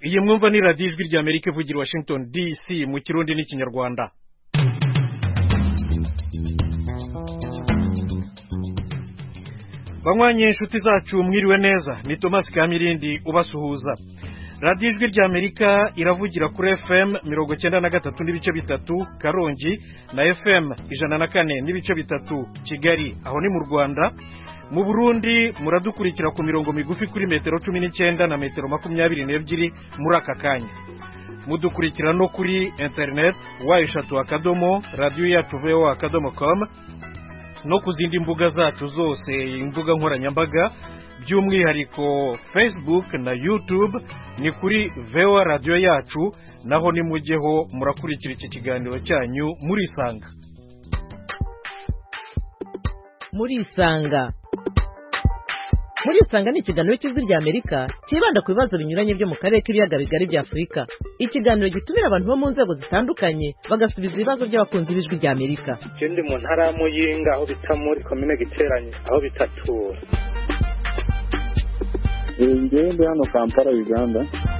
iyi mwumva ni radiyo ijwi ry'Amerika ivugira Washington DC mu kirundi n'ikinyarwanda. Banywanyi inshuti zacu mwiriwe neza, ni Thomas Kamirindi ubasuhuza. radiyo ijwi ry'Amerika iravugira kuri FM 93 n'ibice bitatu Karongi na FM 104 n'ibice bitatu Kigali, aho ni mu Rwanda. Mu Burundi muradukurikira ku mirongo migufi kuri metero 19 na metero 22 muri aka kanya. Mudukurikira no kuri internet wa3.radio.com no kuzindi mbuga zacu zose, imbuga nkoranyambaga by'umwihariko Facebook na YouTube ni kuri VOA Radio yacu, naho nimujyeho murakurikira iki kiganiro cyanyu murisanga. Murisanga ni ikiganiro cy'ijwi ry'Amerika kibanda ku bibazo binyuranye byo mu karere k'ibiyaga bigari bya Afurika. Ikiganiro gitumira abantu bo mu nzego zitandukanye bagasubiza ibibazo by'abakunzi b'ijwi ry'Amerika. Ikindi mu ntara ya Muyinga aho bita muri komine Giteranye aho bitatura. Ngende hano Kampala Uganda.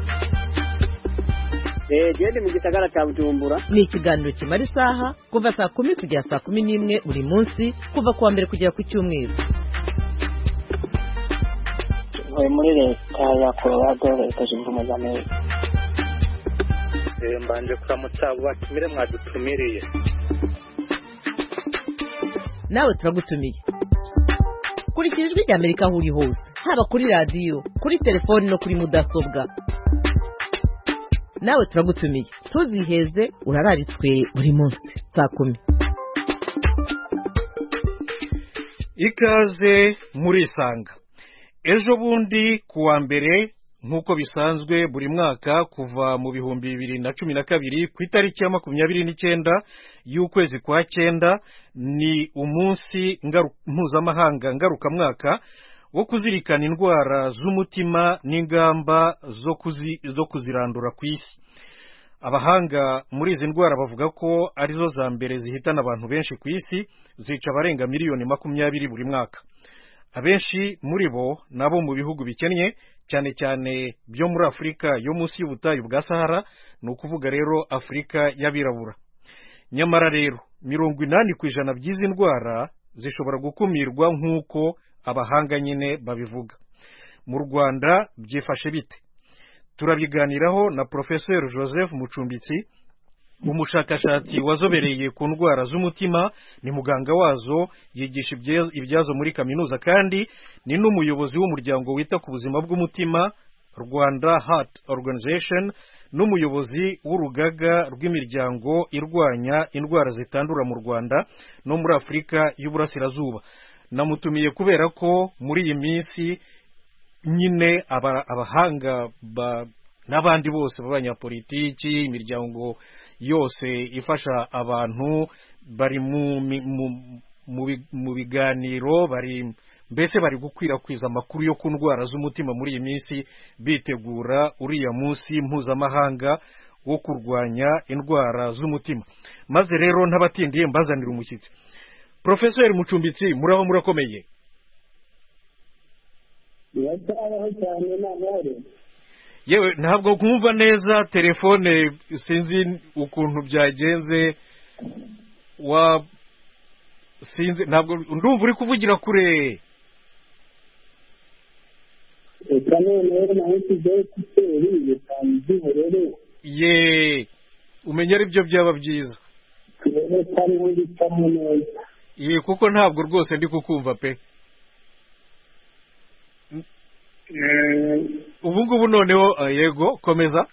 Gende mu gisagara cya Bujumbura. Ni ikiganiro kimara isaha kuva saa 10 kugera saa 11 buri munsi, kuva kuwa mbere kugera ku cyumweru. Muri leta ya Colorado, leta zunze ubumwe za Amerika. Mbanje kuramutsa batumire mwadutumiriye. Nawe turagutumiye. Kurikira ijwi ry'Amerika aho uri hose, haba kuri radio, kuri telefone no kuri mudasobwa. Nawe turagutumiye, tuziheze urararitswe buri munsi saa 10. Ikaze murisanga. Ejo bundi kuwa mbere nkuko bisanzwe buri mwaka kuva mu 2012 ku itariki ya 29 y'ukwezi kwa 9 ni umunsi mpuzamahanga ngarukamwaka wo kuzirikana indwara z'umutima n'ingamba zo kuzirandura ku isi. Abahanga muri izi ndwara bavuga ko arizo za mbere zihitana abantu benshi ku isi, zica abarenga miliyoni 20 buri mwaka. Abenshi muri bo nabo mu bihugu bikennye, cyane cyane byo muri Afurika yo munsi y'ubutayu bwa Sahara, ni ukuvuga rero Afurika y'abirabura. Nyamara rero 80% by'izi ndwara zishobora gukumirwa nk'uko abahanga nyine babivuga. Mu Rwanda byifashe bite? Turabiganiraho na Professeur Joseph Mucumbitsi, umushakashatsi wazobereye ku ndwara z'umutima, ni muganga wazo, yigisha ibyazo muri kaminuza, kandi ni n'umuyobozi w'umuryango wita ku buzima bw'umutima Rwanda Heart Organization, n'umuyobozi w'urugaga rw'imiryango irwanya indwara zitandura mu Rwanda no muri Afurika y'Uburasirazuba. Namutumiye kubera ko muri iyi minsi nyine abahanga n'abandi bose b'abanyapolitiki, imiryango yose ifasha abantu bari mu biganiro, mbese bari gukwirakwiza amakuru yo ku ndwara z'umutima muri iyi minsi, bitegura uriya munsi mpuzamahanga wo kurwanya indwara z'umutima. Maze rero ntabatindiye mbazanira umushyitsi. Professeur Mucumbitsi, muraho murakomeye? Yewe ntabwo kumva neza telefone, sinzi ukuntu byagenze, sinzi, ntabwo ndumva uri kuvugira kure. Ye umenya ari byo byaba byiza. Ye kuko ntabwo rwose ndi kukumva pe. Ubu ngubu noneho yego komeza.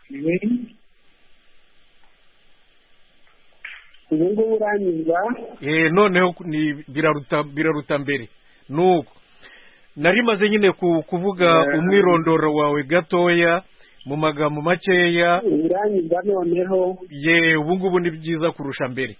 Ubu ngubu uranyumva? Noneho biraruta mbere. Nuko nari maze nyine kuvuga umwirondoro wawe gatoya mu magambo makeya. Uranyumva noneho? Ubu ngubu ni byiza kurusha mbere.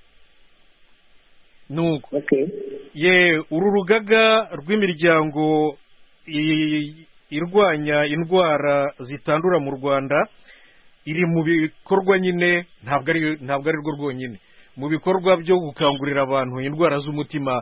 Nuko okay. Uru rugaga rw'imiryango irwanya indwara zitandura mu Rwanda iri mu bikorwa nyine, ntabwo ari rwo rwonyine, mu bikorwa byo gukangurira abantu indwara z'umutima.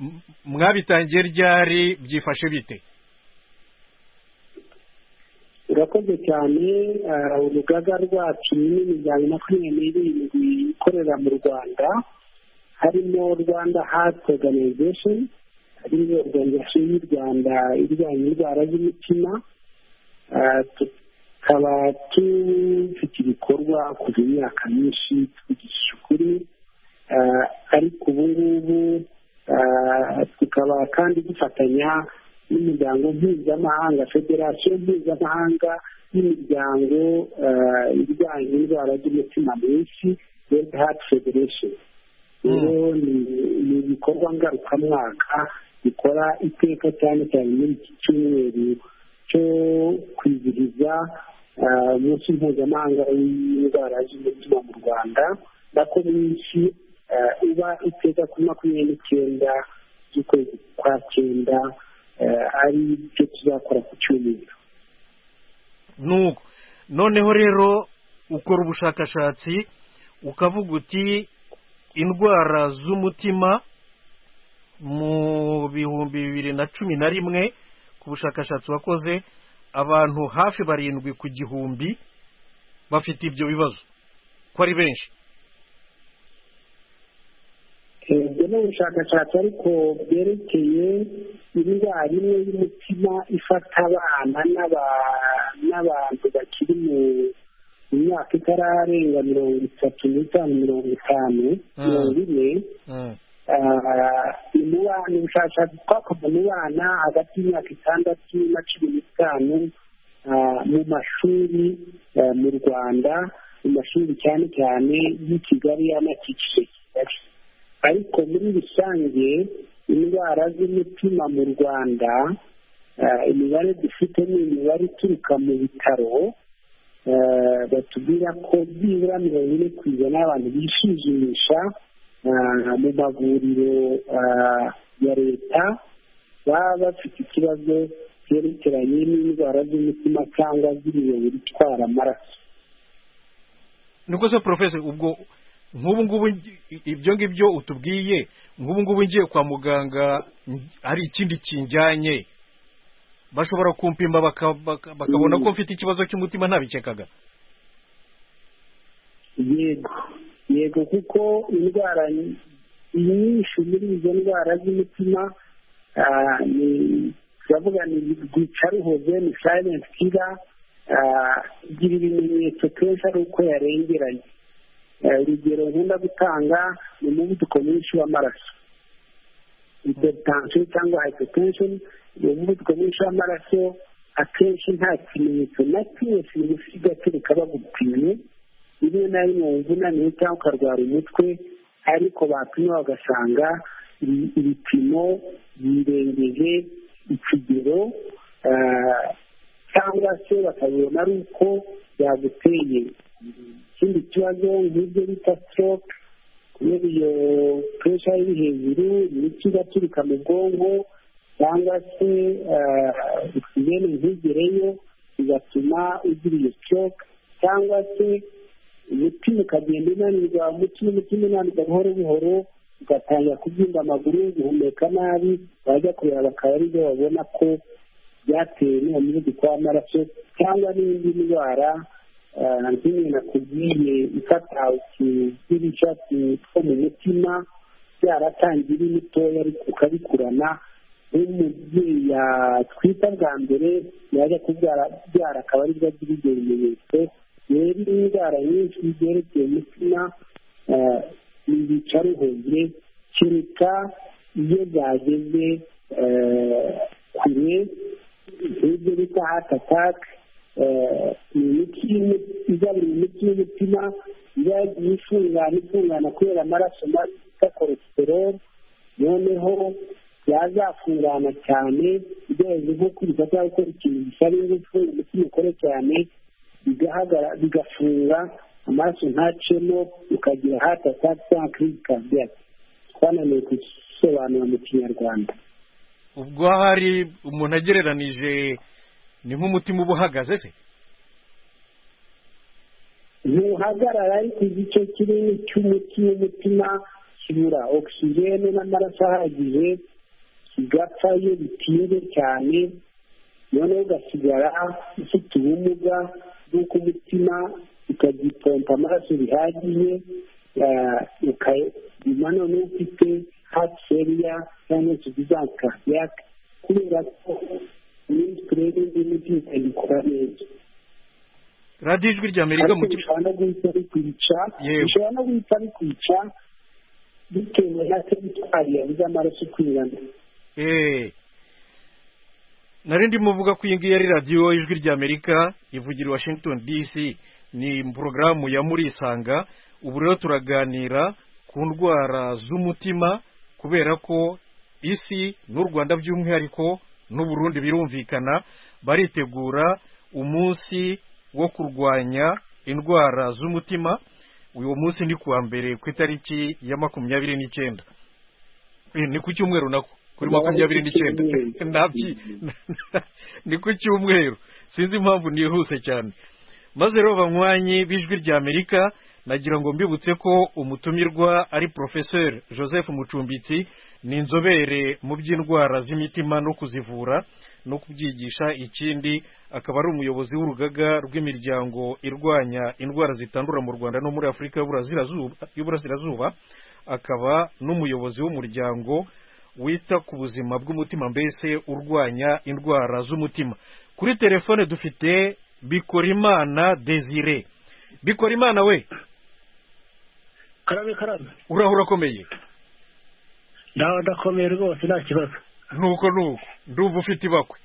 Mwabitangiye ryari, byifashe bite? urakoze cyane. Urugaga rwacu n'imiryango 27 ikorera mu Rwanda, harimo Rwanda Heart Organization, ariyo organization y'u Rwanda irwanya indwara z'umutima. Tukaba dufite ibikorwa kuva imyaka myinshi twigisha ukuri, ariko ubu ngubu tukaba kandi dufatanya n'imiryango mpuzamahanga, federasiyo mpuzamahanga y'imiryango irwanya indwara z'umutima mu isi, World Heart Federation. Rero ni ibikorwa ngarukamwaka bikora iteka cyane cyane muri iki cyumweru cyo kwizihiza umunsi mpuzamahanga w'indwara z'umutima mu Rwanda, nako mwinshi uba iteka kuri 29 z'ukwezi kwa 9, ari byo tuzakora ku cyumweru. Nuko noneho rero ukora ubushakashatsi ukavuga uti indwara z'umutima mu 2011 ku bushakashatsi wakoze abantu hafi 7 ku 1,000 bafite ibyo bibazo, ko ari benshi. Ibyo ni ubushakashatsi ariko bwerekeye indwara imwe y'umutima ifata abana n'abantu bakiri mu myaka itararenga 35, 40. Ni ubushakashatsi twakoze mu bana hagati y'imyaka 6 na 15 mu mashuri mu Rwanda, mu mashuri cyane cyane y'i Kigali y'amakikije Kigali. Ariko muri rusange indwara z'umutima mu Rwanda, imibare dufite ni imibare ituruka mu bitaro, batubwira ko byibura 40% y'abantu bisuzumisha mu mavuriro ya leta baba bafite ikibazo cyerekeranye n'indwara z'umutima cyangwa z'imiyoboro itwara amaraso. Nuko se Professor, ubwo nk'ubu ngubu ibyo ngibyo utubwiye, nk'ubu ngubu ngiye kwa muganga hari ikindi kinjyanye, bashobora kumpimba bakabona ko mfite ikibazo cy'umutima ntabikekaga? Yego, kuko indwara nyinshi muri izo ndwara z'umutima turavuga ni rwicaruhoze, ni silent killer, igira ibimenyetso kenshi ari uko yarengeranye. Urugero nkunda gutanga ni umuvuduko mwinshi w'amaraso, hypertension cyangwa hypertension. Umuvuduko mwinshi w'amaraso akenshi nta kimenyetso na kimwe simusiga kereka bagupimye, rimwe na rimwe wumva unaniwe cyangwa ukarwara umutwe, ariko bapima bagasanga ibipimo birengeje ikigero, cyangwa se bakabibona ari uko byaguteye ikindi kibazo nk'ibyo bita stroke, kubera iyo pressure iri hejuru, imitsi igaturika mu bwonko, cyangwa se oxygene ntigereyo bigatuma ugira iyo stroke, cyangwa se umutima ukagenda unanirwa, umutima unanirwa buhoro buhoro, ugatangira kubyimba amaguru, guhumeka nabi, bajya kureba bakaba ari byo babona ko byatewe n'uwo muvuduko w'amaraso, cyangwa n'indi ndwara nk'imwe nakubwiye ifata utudirishya two mu mutima, byaratangiye iri mitoya ariko ukabikurana. Nk'umubyeyi yatwita bwa mbere yaje kubyara akaba aribwo agira ibyo bimenyetso. Rero indwara nyinshi zerekeye umutima ibicaruhoze, kereka iyo zageze kure, nk'ibyo bita heart attack, imiti igabanya imiti y'umutima yagiye ifungana kubera amaraso bita cholesterol, noneho yazafungana cyane igeze nko kwiga cyangwa gukora ikintu gisaba ingufu, umutima ukore cyane bigafunga, amaraso ntacemo, ukagira heart attack cyangwa crise cardiaque. Twananiwe gusobanura mu Kinyarwanda. Ubwo hari umuntu agereranije ni nk'umutima uba uhagaze se? Ntuhagarara, ariko igice kinini cy'umutima kibura oxygene n'amaraso ahagije, kigapfa iyo bitinze cyane. noneho ugasigara ufite ubumuga bw'uko umutima ukagipompa amaraso bihagije, ukaba noneho ufite heart failure cyangwa se insuffisance cardiaque kubera ko turebe n'imiti ikabikora neza. radiyo ijwi ry'Amerika mu bishobora no guhita bikwica bitewe na teritwari yabuze amaraso kwirana. nari ndimo uvuga ko iyi ngiyi ari radiyo ijwi ry'Amerika ivugira i Washington DC, ni porogaramu ya Murisanga. ubu rero turaganira ku ndwara z'umutima kubera ko isi n'u Rwanda by'umwihariko n'u Burundi birumvikana baritegura umunsi wo kurwanya indwara z'umutima. uyu munsi ni kuwa mbere ku itariki ya 29, ni ku cyumweru nako kuri 29 ni ku cyumweru, sinzi impamvu nihuse cyane. maze rero banywanyi b'ijwi ry'Amerika, nagira ngo mbibutse ko umutumirwa ari Professeur Joseph Mucumbitsi, ni inzobere mu by'indwara z'imitima no kuzivura no kubyigisha. ikindi akaba ari umuyobozi w'urugaga rw'imiryango irwanya indwara zitandura mu Rwanda no muri Afurika y'Uburasirazuba, akaba n'umuyobozi w'umuryango wita ku buzima bw'umutima, mbese urwanya indwara z'umutima. kuri telefone dufite Bikorimana Desire. Bikorimana we, karame urahura akomeye? ndakomeye rwose nta kibazo. nuko ndumva ufite ibakwe.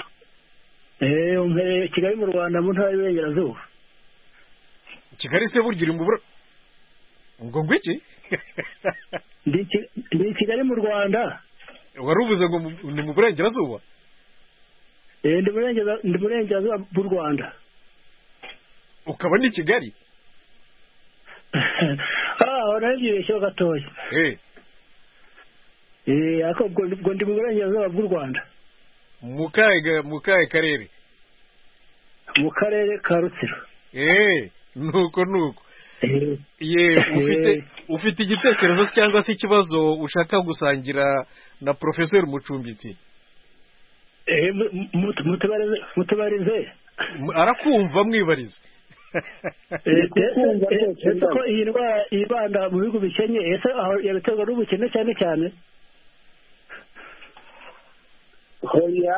Kigali mu Rwanda mu ntara y'Iburengerazuba. Kigali se burya iri mu ngo ngwiki? Ndi Kigali mu Rwanda. wari uvuze ngo ni mu Burengerazuba? Ndi Burengerazuba bw'u Rwanda. ukaba ni Kigali? urabibeshyeho gatoya. ariko ubwo ndi mu Burengerazuba bw'u Rwanda. mu kahe karere? mu karere ka Rutsiro. nuko ufite igitekerezo cyangwa se ikibazo ushaka gusangira na Professeur Mucumbitsi? mutubarize. arakumva, mwibarize. ese ko iyi ndwara ibanda mu bihugu bikennye, ese aho yabiterwa n'ubukene cyane cyane? hoya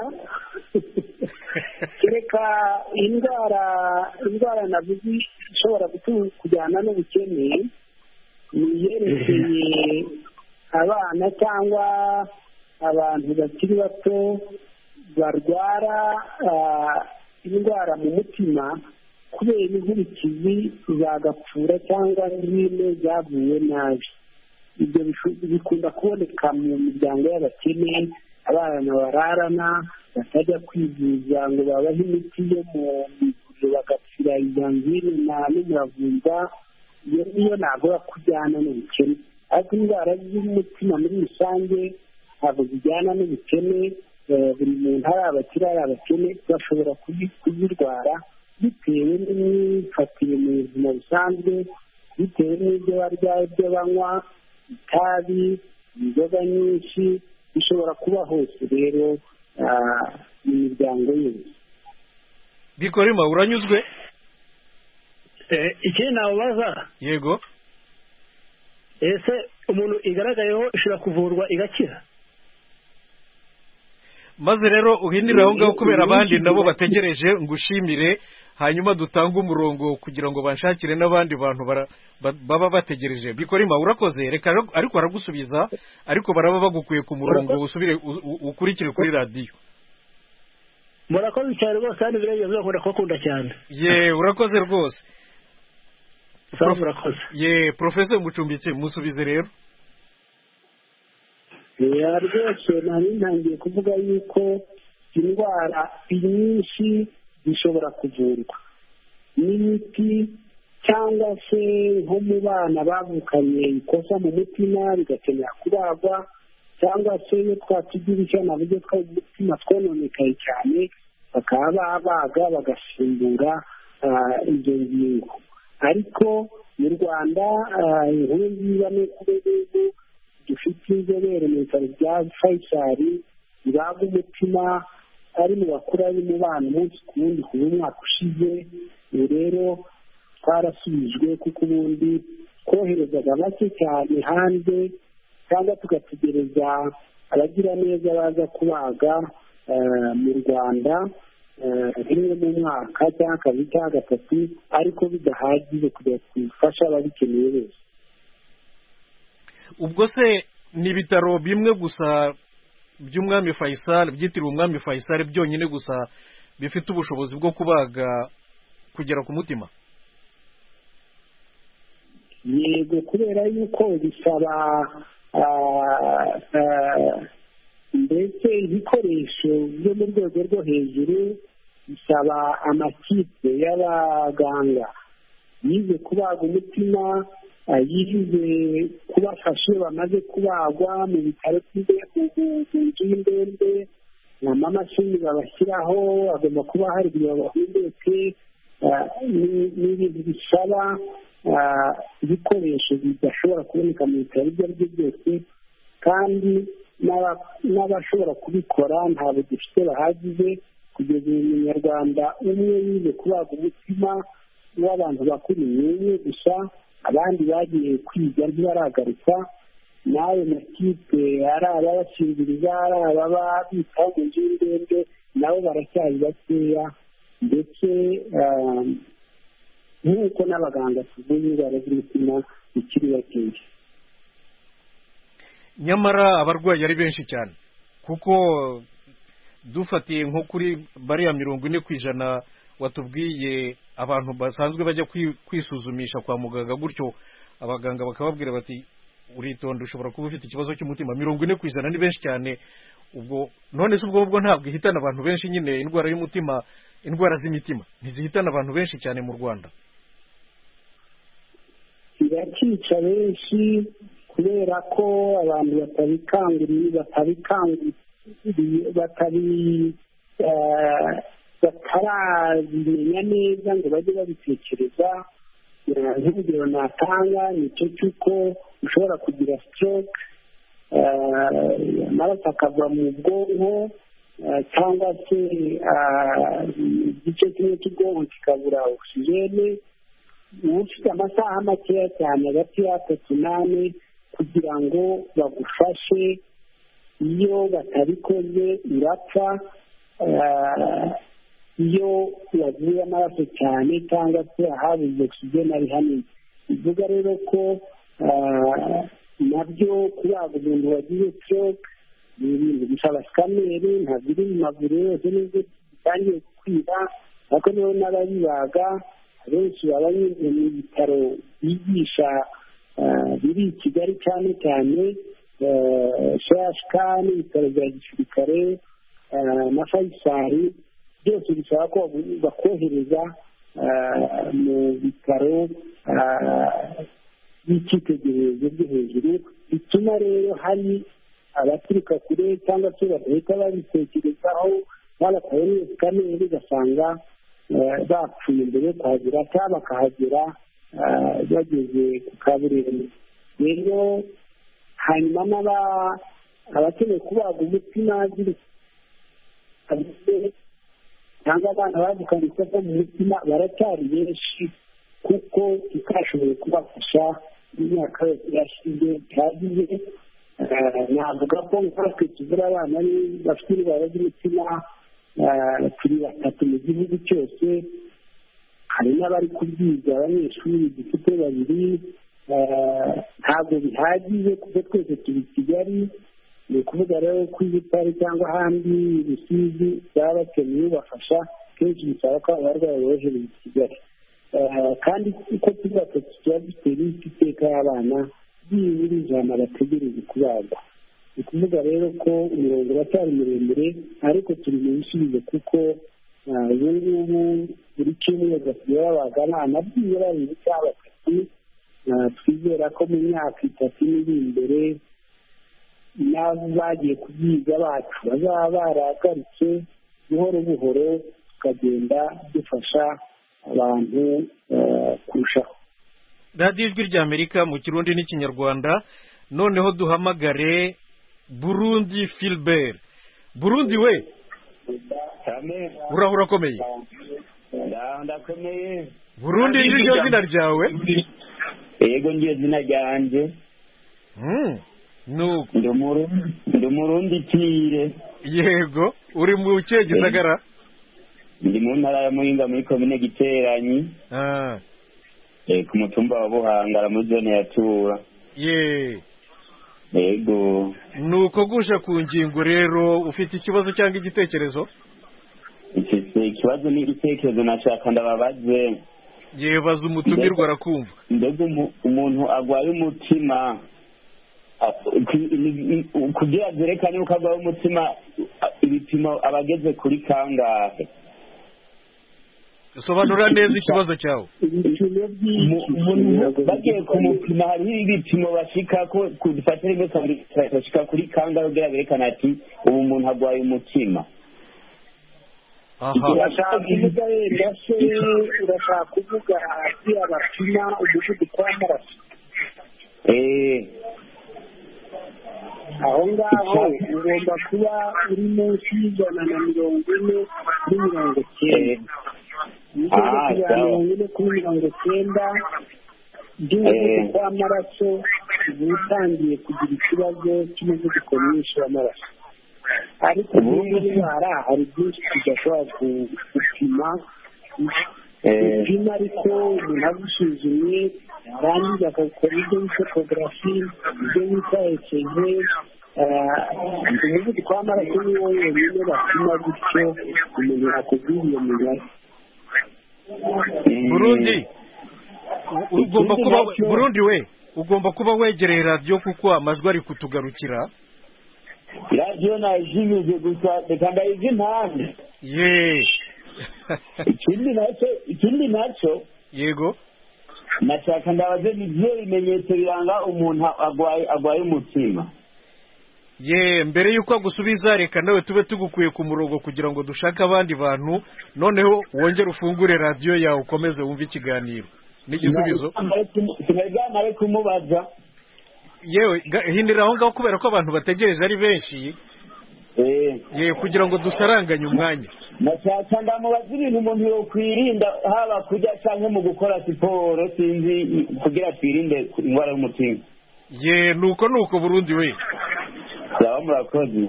kereka indwara navuze ishobora kujyana n'ubukene ni yerekeye abana cyangwa abantu bakiri bato barwara indwara mu mutima kubera inkurikizi zagapfura cyangwa n'ibindi zavuye nabi. ibyo bikunda kuboneka mu miryango y'abakene, abana bararana batajya kwivuza ngo babahe imiti yo mu mivuriro bagapfira izangine n'umuravumba. iyo niyo ntabwo kujyana n'ubukene, ariko indwara z'umutima muri rusange ntabwo zijyana n'ubukene. buri muntu ari abakire ari abakene bashobora kuzirwara bitewe n'imyifatire mu buzima busanzwe, bitewe n'ibyo barya, ibyo banywa, itabi, inzoga nyinshi, bishobora kuba hose rero mu miryango yose. Bikorima, uranyuzwe? ikindi nabaza. Yego. ese umuntu igaragayeho ishobora kuvurwa igakira? maze rero uhindire aho ngaho kubera abandi nabo bategereje, ngushimire, hanyuma dutange umurongo kugira ngo banshakire n'abandi bantu baba bategereje. Bikorima, urakoze, reka ariko aragusubiza, ariko baraba bagukuye ku murongo, usubire ukurikire kuri radiyo. murakoze cyane rwose, kandi birageze bakunda kubakunda cyane. urakoze rwose. murakoze. Professeur Mucumbitsi, musubize rero. rwose nari ntangiye kuvuga yuko indwara nyinshi zishobora kuvurwa n'imiti, cyangwa se nko mu bana bavukanye ikosa mu mutima bigakenera kubagwa, cyangwa se iyo twatugira icyo navuze tw'umutima twononekaye cyane bakaba babaga bagasimbura izo ngingo. ariko mu Rwanda inkuru nziza ni uko ubu dufite inzobere mu bitaro bya Faisal bibaga umutima ari mu bakuru b'umubano umunsi ku wundi kuva umwaka ushize. ubu rero twarasubijwe kuko ubundi twoherezaga bake cyane hanze cyangwa tugategereza abagira neza baza kubaga mu Rwanda rimwe mu mwaka cyangwa kabiri cyangwa gatatu, ariko bidahagije kugira ngo dufashe ababikeneye bose. ubwo se ni ibitaro bimwe gusa by'umwami Faisal, byitiriwe umwami Faisal byonyine gusa bifite ubushobozi bwo kubaga kugera ku mutima? Yego, kubera yuko bisaba mbese ibikoresho byo mu rwego rwo hejuru, bisaba amakipe y'abaganga yize kubaga umutima, yize kubafasha iyo bamaze kubagwa mu bitaro mu nzu y'indembe, n'amamashini babashyiraho agomba kuba hari kugira ngo bahumeke. Ni ibintu bisaba ibikoresho bidashobora kuboneka mu bitaro ibyo ari byo byose, kandi n'abashobora kubikora ntabwo dufite bahagije. Kugeza ubu umunyarwanda umwe yize kubaga umutima w'abantu bakuru ni umwe gusa, abandi bagiye kwiga ntibaragaruka. n'ayo makipe ari ababashinziriza, ari ababa bitaho mu nzu y'indembe, nabo baracyari bakeya, ndetse nk'uko n'abaganga tuvuye indwara z'umutima ikiri bakeya. nyamara abarwayi ari benshi cyane, kuko dufatiye nko kuri bariya 40% watubwiye abantu basanzwe bajya kwisuzumisha kwa muganga, gutyo abaganga bakababwira bati uritonde ushobora kuba ufite ikibazo cy'umutima. 40% ni benshi cyane. ubwo none se ubwo ntabwo ihitana abantu benshi nyine indwara y'umutima, indwara z'imitima ntizihitana abantu benshi cyane mu Rwanda? irakica benshi kubera ko abantu batarabimenya neza ngo bajye babitekereza. nk'urugero natanga ni cyo cy'uko ushobora kugira stroke, amaraso akava mu bwonko, cyangwa se igice kimwe cy'ubwonko kikabura ogisijene. uba ufite amasaha makeya cyane, hagati y'atatu n'ane, kugira ngo bagufashe. iyo batabikoze urapfa. iyo wavuye amaraso cyane cyangwa se ahabuze ogisijene ari hanini. bivuga rero ko nabyo kubaga umuntu wagize stroke ni ibintu bisaba sikaneri, ntabwo iri mu mavuriro yose n'ubwo bitangiye kwiba, ariko niho n'ababibaga benshi baba nyine mu bitaro bigisha biri i Kigali cyane cyane, CHK n'ibitaro bya gisirikare na Faisal, byose bisaba ko bakohereza mu bitaro by'icyitegererezo byo hejuru. bituma rero hari abaturuka kure cyangwa se badahita babitekerezaho, babatabonye sikaneri ugasanga bapfuye mbere yo kuhagera, cyangwa bakahagera bageze ku kaburimbo. rero hanyuma abakeneye kubaga umutima cyangwa abana bavukanye isoko mu mutima baracyari benshi, kuko tutashoboye kubafasha imyaka yose yashize bihagije. navuga ko nkatwe tuvura abana bafite indwara z'umutima turi 3 mu gihugu cyose. hari n'abari kubyiga, abanyeshuri dufite 2. ntabwo bihagije kuko twese turi i Kigali. ni ukuvuga rero ko ibitaro cyangwa ahandi Rusizi baba bakeneye ubafasha, kenshi bisaba ko abarwayi bohereza i Kigali. kandi uko tuba tuba dufite iteka y'abana byibura 100 bategereje kubagwa. ni ukuvuga rero ko umurongo uracyari muremure, ariko turi mu bisubizo, kuko ubu ngubu buri cyumweru basigaye babaga abana byibura 2 cyangwa 3. twizera ko mu myaka 3 iri imbere n'abo bagiye kubyiga bacu bazaba baragarutse buhoro buhoro, tukagenda dufasha abantu kurushaho. radiyo ijwi ry'Amerika mu Kirundi n'Ikinyarwanda. noneho duhamagare Burundi Philbert. Burundi we, urahura akomeye ndakomeye Burundi niryo zina ryawe yego ngiye zina ryanje nuko ndi umurundi tire yego uri mu kihe gisagara ndi mu ntara ya Muyinga muri komine Giteranyi ku mutumba wa Buhangara muri zone ya Tura yego nuko gusha ku ngingo rero ufite ikibazo cyangwa igitekerezo ikibazo n'igitekerezo nashaka ndababaze yebaza umutumirwa arakumva ndetse umuntu agwaye umutima kugira zerekane uko agwaye umutima ibipimo abageze kuri kangahe sobanura neza ikibazo cyawe bagiye kumupima hariho ibipimo bashika ko kudufata rimwe kabiri bashika kuri kangahe kugira berekane ati ubu umuntu agwaye umutima urashaka kuvuga wenda se urashaka kuvuga hasi abapima umuvuduko w'amaraso aho ngaho ugomba kuba uri munsi y'140 kuri 90 kuri 90 by'umuvuduko w'amaraso uba utangiye kugira ikibazo cy'umuvuduko mwinshi w'amaraso ariko muri ndwara hari byinshi tudashobora gupima ariko umuntu agusuzumye arangiza agakora ibyo bita ecography ibyo bita ECG umuvuduko w'amaraso ni wo wenyine bapima gutyo umuntu yakubwira iyo mibare Burundi we ugomba kuba wegereye radiyo kuko amajwi ari kutugarukira radiyo najimije gusa reka ndayizi impande ikindi nacyo yego nashaka ndabaze nibyo bimenyetso biranga umuntu agwaye umutima mbere y'uko agusubiza reka nawe tube tugukuye ku murongo kugira ngo dushake abandi bantu noneho wongere ufungure radiyo yawe ukomeze wumve ikiganiro n'igisubizo sinabwo kumubaza yewe hindira aho ngaho kubera ko abantu bategereje ari benshi kugira ngo dusaranganye umwanya nashaka ndamubaza ibintu umuntu yokwirinda haba kujya cyangwa mu gukora siporo sinzi kugira twirinde indwara y'umutima nuko Burundi we yaba murakoze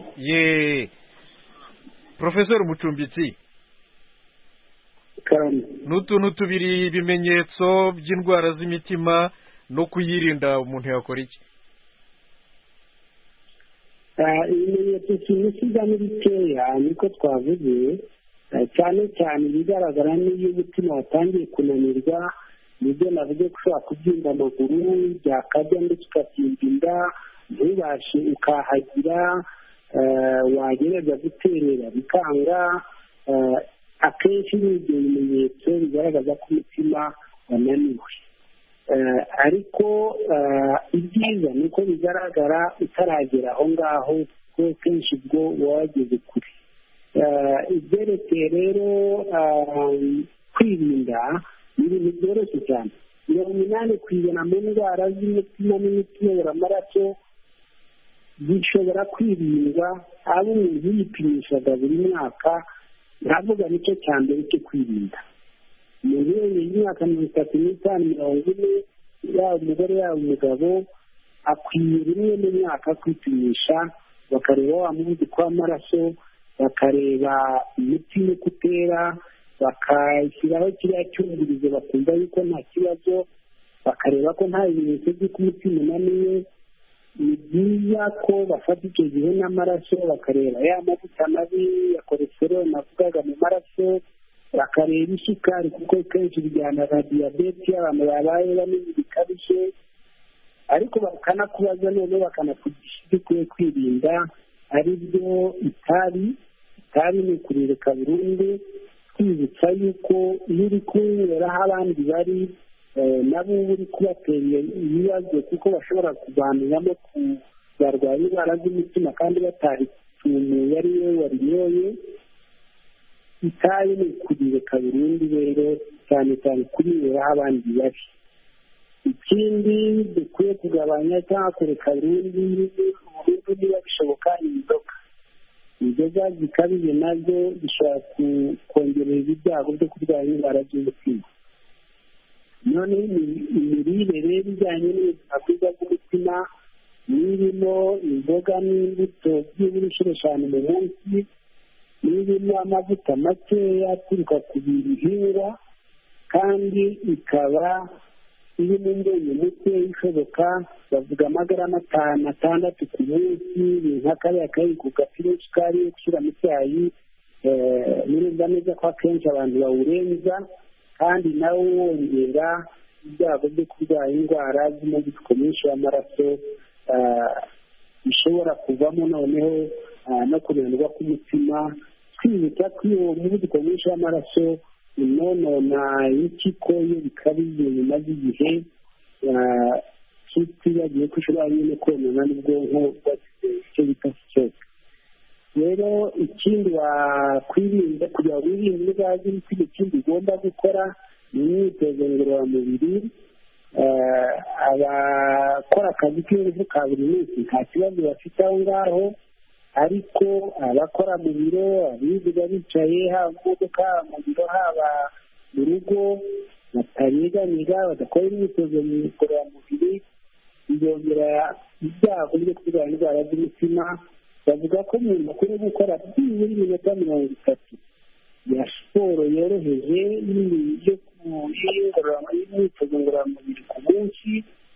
Professor Mucumbitsi n'utuntu tubiri ibimenyetso by'indwara z'imitima no kuyirinda umuntu yakora iki ibimenyetso simusiga n'ibikeya niko twavuze cyane cyane ibigaragara n'iyo umutima watangiye kunanirwa nibyo navuze ko ushobora kubyimba amaguru byakajya ndetse ukabyimba inda ntubashe ukahagira wagerageza guterera bikanga akenshi ni ibyo bimenyetso bigaragaza ko umutima wananiwe ariko ibyiza ni uko bigaragara utaragera aho ngaho kuko kenshi ubwo uba wageze kure ibyerekeye rero kwirinda ni ibintu byoroshye cyane 80% mu ndwara z'umutima n'imiti iyobora amaraso zishobora kwirindwa abo umuntu yipimishaga buri mwaka ntavuga nicyo cya mbere cyo kwirinda umuntu yegeje imyaka 35-40 yaba umugore yaba umugabo akwiye rimwe mu mwaka kwipimisha bakareba wa muvuduko w'amaraso bakareba umutima uko utera bakashyiraho kiriya cyumvirizo bakumva yuko nta kibazo bakareba ko nta bimenyetso by'uko umutima unaniwe ni byiza ko bafata icyo gihe n'amaraso bakareba ya mavuta mabi ya cholesterol navugaga mu maraso bakareba isukari kuko kenshi bijyana na diyabete abantu babaye banini bikabije ariko bakanakubaza noneho bakanakugisha ibyo ukwiye kwirinda ari byo itabi ni ukurireka burundu twibutsa yuko iyo uri kunywera aho abandi bari nabo uba uri kubatera ibibazo kuko bashobora kuvaniramo barwaye indwara z'umutima kandi bataritumiye ari we warinyoye itabi ni ukurireka burundu rero cyane cyane kurinywera aho abandi bari ikindi dukwiye kugabanya cyangwa kureka burundu niba bishoboka inzoga inzoga zikabije nazo zishobora kongerera ibyago byo kurwara indwara z'umutima. none imirire rero ijyanye n'ubuzima bwiza bw'umutima n'irimo imboga n'imbuto byibura inshuro 5 mu munsi, n'irimo amavuta makeya aturuka ku bihingwa, kandi ikaba irimo umunyu muke ishoboka, bavuga amagarama 5-6 ku munsi, nka kariya kayiko gapima isukari yo gushyira mu cyayi. Nirumva neza ko akenshi abantu bawurenza, kandi nawe wongera ibyago byo kurwara indwara z'umuvuduko mwinshi w'amaraso, bishobora kuvamo noneho no kunanirwa k'umutima. Twibuka ko iyo muvuduko mwinshi w'amaraso inonona impyiko iyo bikabije nyuma y'igihe tutibagiwe ko ishobora nyine konona n'ubwonko bwagize icyo bita stroke. rero ikindi wakwirinda kugira ngo wirinde indwara z'umutima, ikindi ugomba gukora ni imyitozo ngororamubiri. abakora akazi k'ingufu ka buri munsi nta kibazo bafite aho ngaho, ariko abakora mu biro, abiga bicaye haba mu modoka, mu biro, haba mu rugo, batanyeganyega, badakora imyitozo ngororamubiri, bizongera ibyago byo kurwara indwara z'umutima. bavuga ko umuntu akwiye gukora byibura iminota 30 ya siporo yoroheje y'imyitozo ngororamubiri ku munsi,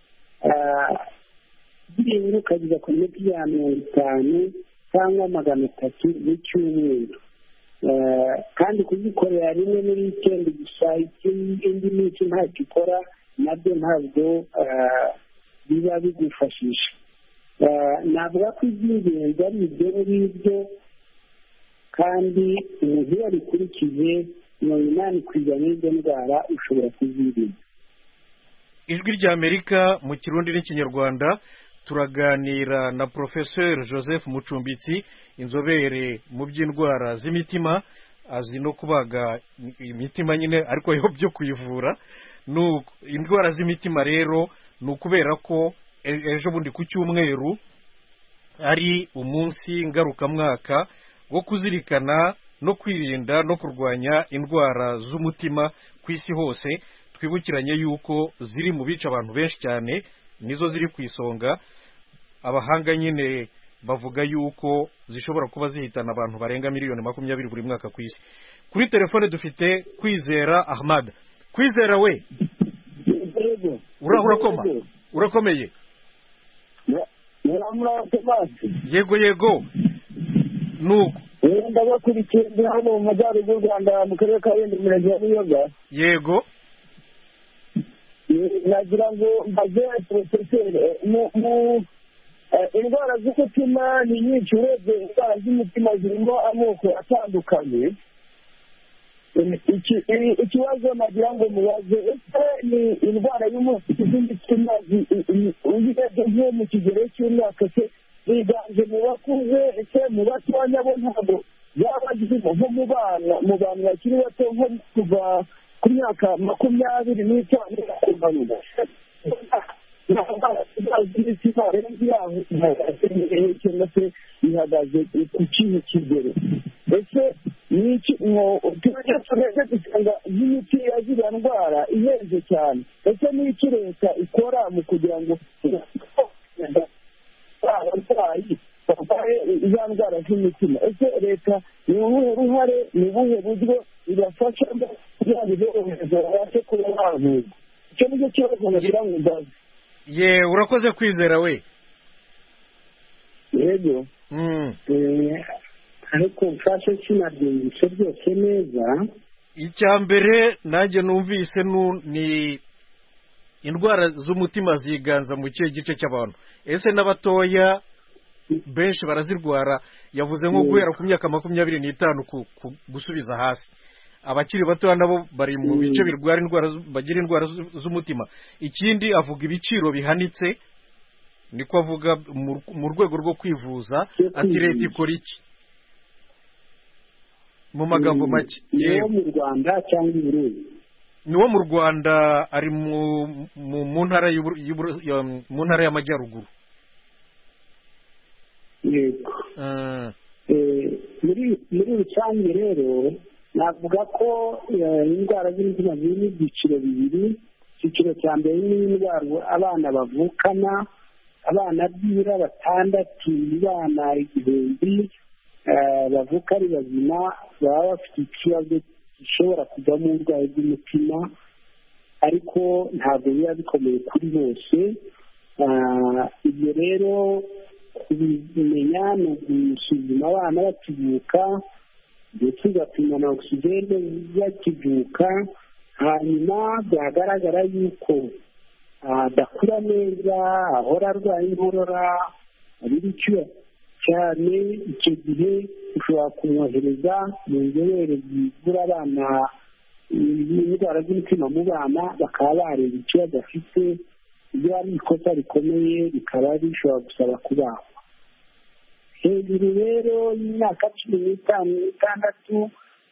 byibura ukageza ku minota 50 cyangwa 300 mu cyumweru, kandi kuzikorera rimwe muri weekend gusa, indi minsi ntacyo ukora nabyo ntabwo biba bigufashisha. navuga ko iby'ingenzi ari ibyo ngibyo, kandi umuntu iyo abikurikije 80% y'izo ndwara ushobora kuzirinda. Ijwi ry'Amerika mu Kirundi n'Ikinyarwanda turaganira na Professeur Joseph Mucumbitsi, inzobere mu by'indwara z'imitima, azi no kubaga imitima nyine ariko yo byo kuyivura. Indwara z'imitima rero ni ukubera ko ejo bundi ku cyumweru ari umunsi ngarukamwaka wo kuzirikana no kwirinda no kurwanya indwara z'umutima ku isi hose. Twibukiranye yuko ziri mu bica abantu benshi cyane, nizo ziri ku isonga. Abahanga nyine bavuga yuko zishobora kuba zihitana abantu barenga 20 buri mwaka ku isi. Kuri telefone dufite Kwizera Ahmad. Kwizera we, urakoma? Urakomeye? Yego nuko ndabakurikiye hano mu majyaruguru y'u Rwanda mu karere ka Rulindo mu murenge wa Buyoga. Yego, nagira ngo mbaze porofeseri, indwara z'umutima ni nyinshi. urebye indwara z'umutima zirimo amoko atandukanye. ikibazo nagira ngo mubaze, ese ni indwara y'umutima uyirebye nko mu kigero cy'imyaka se ziganje mu bakuze, ese mu batoya bo ntabwo yaba zirimo, nko mu bantu bakiri bato nko kuva ku myaka 25 kumanura? ihagaze ku kihe kigero? ese n'iki tujya tureze dusanga nk'imiti ya ziriya ndwara ihenze cyane? ese n'iki leta ikora mu kugira ngo abarwayi barwaye iza ndwara z'imitima? ese leta ni ubuhe ruhare, ni ubuhe buryo ibafasha kugira ngo iborohereze babashe kuba bavurwa? icyo nicyo kibazo nagira ngo mbaze. urakoze Kwizera we. Yego. ariko mfashe sinabyumvise byose neza. Icya mbere nanjye numvise ni indwara z'umutima ziganza mu kihe gice cy'abantu? Ese n'abatoya benshi barazirwara? Yavuze nko guhera ku myaka 25 gusubiza hasi. Abakiri batoya nabo bari mu bice bagira indwara z'umutima. Ikindi avuga ibiciro bihanitse, niko avuga mu rwego rwo kwivuza. Ati leta ikora iki mu magambo make? Niwo mu Rwanda cyangwa i Burundi? Niwo mu Rwanda, ari mu ntara y'Amajyaruguru. Yego. muri rusange rero navuga ko indwara z'imitima zirimo ibyiciro bibiri. Icyiciro cya mbere ni indwara abana bavukana, abana byibura 6, abana 1000 bavuka ari bazima baba bafite ikibazo gishobora kuvamo uburwayi bw'umutima, ariko ntabwo biba bikomeye kuri bose. Ibyo rero kubimenya ni ugusuzuma abana bakivuka ndetse ugapima na ogisijene bakivuka, hanyuma byagaragara yuko adakura neza, ahora arwaye inkorora, abira icyuya cyane, icyo gihe ushobora kumwohereza mu nzobere zivura abana indwara z'umutima mu bana, bakaba bareba ikibazo afite. iyo ari ikosa rikomeye rikaba rishobora gusaba kubagwa. Hejuru rero y'imyaka 15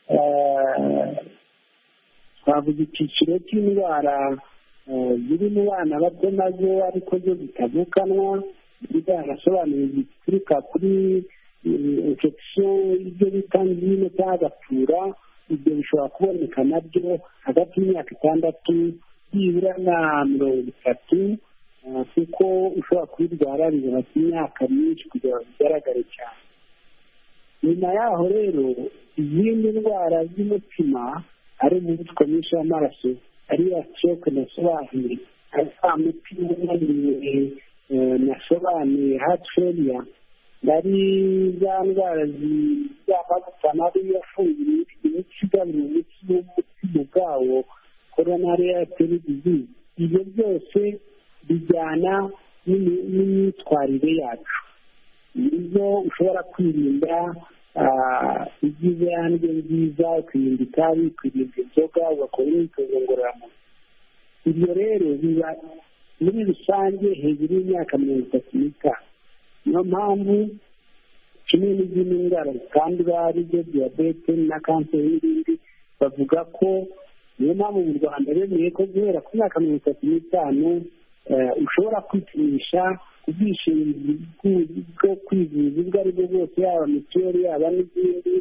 twavuga icyiciro cy'indwara ziri mu bana bato nazo ariko zo zitavukanwa, byanasobanuye zituruka kuri infection y'ibyo bita ngine cyangwa agapfura. Ibyo bishobora kuboneka nabyo hagati y'imyaka 6 byibura na 30, kuko ushobora kubirwara bigera ku myaka myinshi kugira ngo bigaragare cyane. Nyuma yaho rero izindi ndwara z'umutima ari umuvuduko mwinshi w'amaraso, ariya stroke nasobanuye, ari wa mutima unaniwe nasobanuye, heart failure, ari za ndwara z'amagufa nabi yafungiye imitsi igarura imitsi y'umutima ubwawo, coronary artery disease. Ibyo byose bijyana n'imyitwarire yacu, nizo ushobora kwirinda. Igize yanjye nziza, ukirinda itabi, ukirinda inzoga, ugakora imyitozo ngororamubiri. Ibyo rero biba muri rusange hejuru y'imyaka 35. Niyo mpamvu kimwe n'izindi ndwara zitandura arizo diyabete na kanseri n'ibindi, bavuga ko niyo mpamvu mu Rwanda bemeye ko guhera ku myaka 35 ushobora kwipimisha ubwishingizi bwo kwivuza ubwo ari bwo bwose, yaba mituweli yaba n'izindi,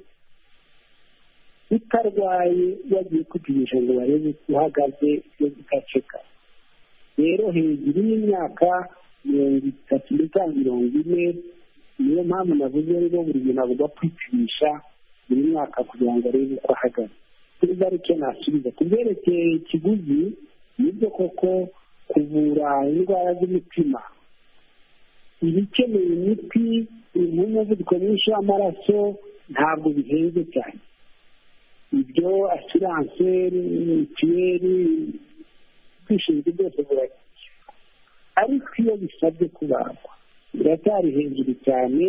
utarwaye wagiye kwipimisha ngo barebe uko uhagaze ibyo bigaceka. Rero hejuru y'imyaka 30-40 niyo mpamvu navuze rero buri muntu agomba kwipimisha buri mwaka kugira ngo arebe uko ahagaze. Kuri barike nasubiza ku byerekeye ikiguzi, nibyo koko kuvura indwara z'umutima ibikeneye imiti n'umuvuduko mwinshi w'amaraso ntabwo bihenze cyane. Ibyo assurance, mituweli, ubwishingizi byose buragiye, ariko iyo bisabye kubagwa biracyari hejuru cyane.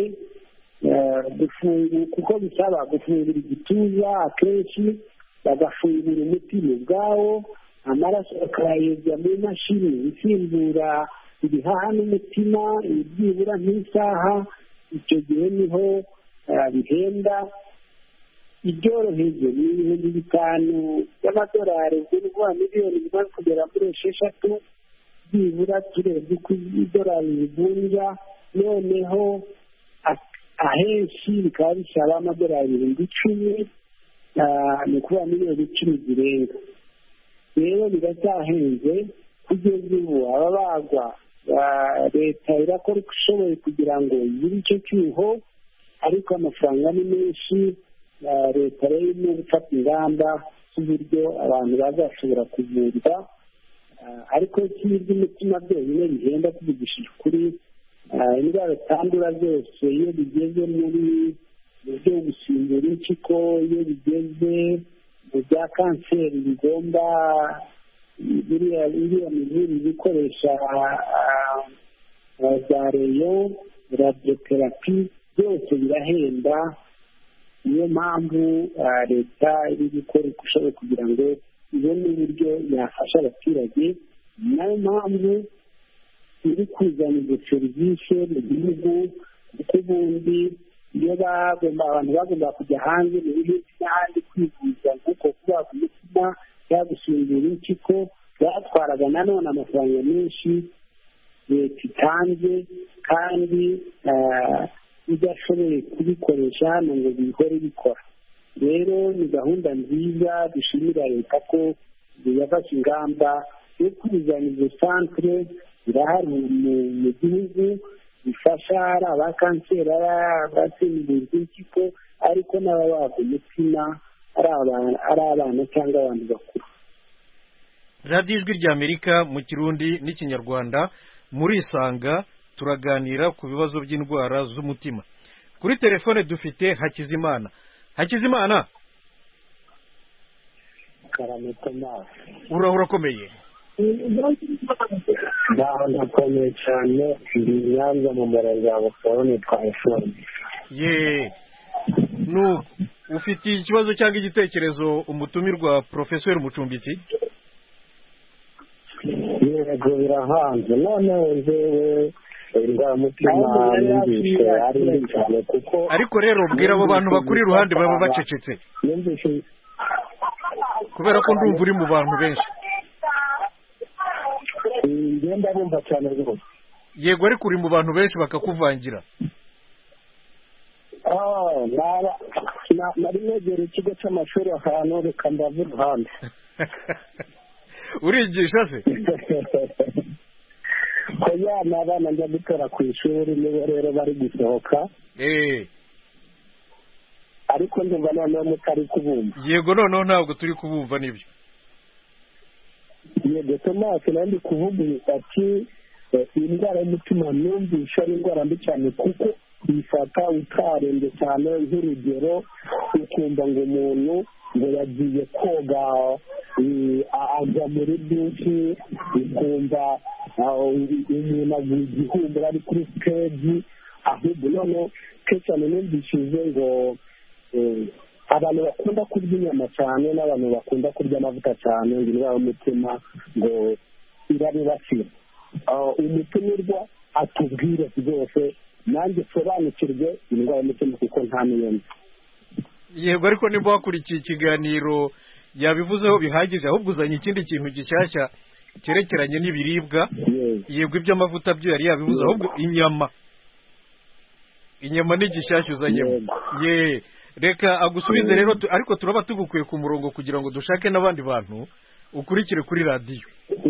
Kuko bisaba gufungura igituza, akenshi bagafungura umutima ubwawo, amaraso akayayobya mu mashini isimbura ibihaha n'umutima byibura nk'isaha. Icyo gihe niho bihenda. Ibyoroheje ni $5,000 by'amadolari, ubwo miliyoni zimaze kugera muri 6 byibura turebye uko idolari rivunja. Noneho ahenshi bikaba bisaba amadolari 10,000, ni ukuvuga miliyoni 10 zirenga. Rero biracyahenze. Kugeza ubu ababagwa leta irakora uko ishoboye kugira ngo igire icyo cyuho, ariko amafaranga ni menshi. Leta rero irimo gufata ingamba z'uburyo abantu bazashobora kuvurwa, ariko si iby'umutima byonyine bigenda kuvugishije ukuri. Indwara zitandura zose iyo bigeze muri mu byo gusimbura impyiko, iyo bigeze mu bya kanseri bigomba iriya mivurire ikoresha za reyo, radiotherapy, byose birahenda. Niyo mpamvu leta iri gukora uko ishoboye kugira ngo ibone uburyo yafasha abaturage. Nayo mpamvu iri kuzana izo serivisi mu gihugu, kuko ubundi iyo abantu bagomba kujya hanze mu bihugu n'ahandi kwivuza nk'uko kubaga umutima cyangwa gusimbura impyiko, byatwaraga nanone amafaranga menshi leta itanze, kandi bidashoboye kubikoresha hano ngo bihore bikora. Rero ni gahunda nziza dushimira leta ko yafashe ingamba yo kuzana izo santere zirahari mu gihugu bifasha ari aba kanseri, ari abatsindiye impyiko, ariko n'ababaga umutima, ari abana cyangwa abantu bakuru. radiyo ijwi ry'Amerika mu Kirundi n'Ikinyarwanda, murisanga turaganira ku bibazo by'indwara z'umutima. Kuri telefone dufite Hakizimana. Hakizimana, urakomeye? ndakomeye cyane, ndi Nyanza mu murenge wa Busoroni twa Efuroni. Ye, ufite ikibazo cyangwa igitekerezo umutumirwa Professeur Mucumbitsi? Yego birahanze, noneho njyewe indwara y'umutima numvise ari mbi cyane kuko... Ariko rero bwira abo bantu bakuri iruhande baba bacecetse, kubera ko ndumva uri mu bantu benshi. ngenda bumva cyane rwose. Yego, ariko uri mu bantu benshi bakakuvangira. nari negera ikigo cy'amashuri ahantu, reka ndava iruhande. Urigisha se? ko yana abana njya gutora ku ishuri nibo rero bari gusohoka. Ariko ndumva noneho mutari kubumva. Yego, noneho ntabwo turi kubumva nibyo. Yego Tomasi, nandi kuvuga ati indwara y'umutima numvisha ari indwara mbi cyane kuko ifata utarembye cyane. Nk'urugero ukumva ngo umuntu ngo yagiye koga ajya muri dushi, ukumva umuntu aguye igihumuro ari kuri stage. Ahubwo noneho cyane numvishije ngo abantu bakunda kurya inyama cyane n'abantu bakunda kurya amavuta cyane ngo indwara y'umutima ngo irabibasira. Umutumirwa atubwire rwose nanjye sobanukirwe indwara y'umutima kuko nta niyemwe. Yego, ariko niba wakurikiye ikiganiro yabivuzeho bihagije, ahubwo uzanye ikindi kintu gishyashya cyerekeranye n'ibiribwa. Yego, iby'amavuta byo yari yabivuze, ahubwo inyama ni gishyashya uzanyemo. Ye, reka agusubize rero, ariko turaba tugukuye ku murongo kugira ngo dushake n'abandi bantu ukurikire kuri radiyo.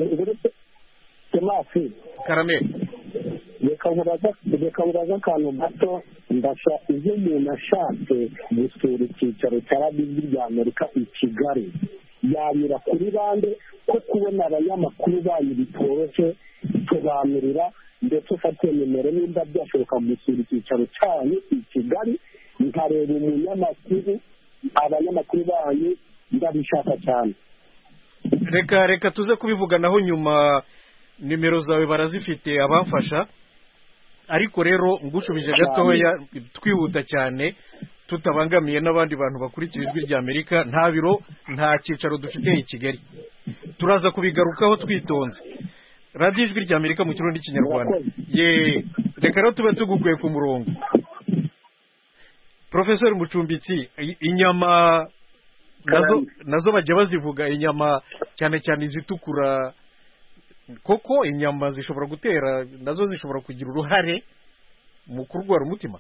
Tomasi, karame, reka nkubaza akantu gato. Ndasha iyo umuntu ashatse gusura icyicaro cya radiyo ry'Amerika i Kigali yanyura kuri bande ko kubona abanyamakuru banyu bitoroshye? Sobanurira ndetse ufate nimero nimba byashoboka gusura icyicaro cyanyu i Kigali nkareba umunyamakuru, abanyamakuru banyu ndabishaka cyane. Reka tuze kubivuganaho nyuma. Nimero zawe barazifite abamfasha, ariko rero ngushubije gatoya twihuta cyane tutabangamiye n'abandi bantu bakurikira ijwi ry'Amerika. Nta biro, nta cyicaro dufite i Kigali. Turaza kubigarukaho twitonze. Radiyo ijwi ry'Amerika mu Kirundi n'Ikinyarwanda. Ye, reka rero tube tugukuye ku murongo. Professeur Mucumbitsi, inyama nazo bajya bazivuga, inyama cyane cyane izitukura. Koko inyama zishobora gutera, nazo zishobora kugira uruhare mu kurwara umutima?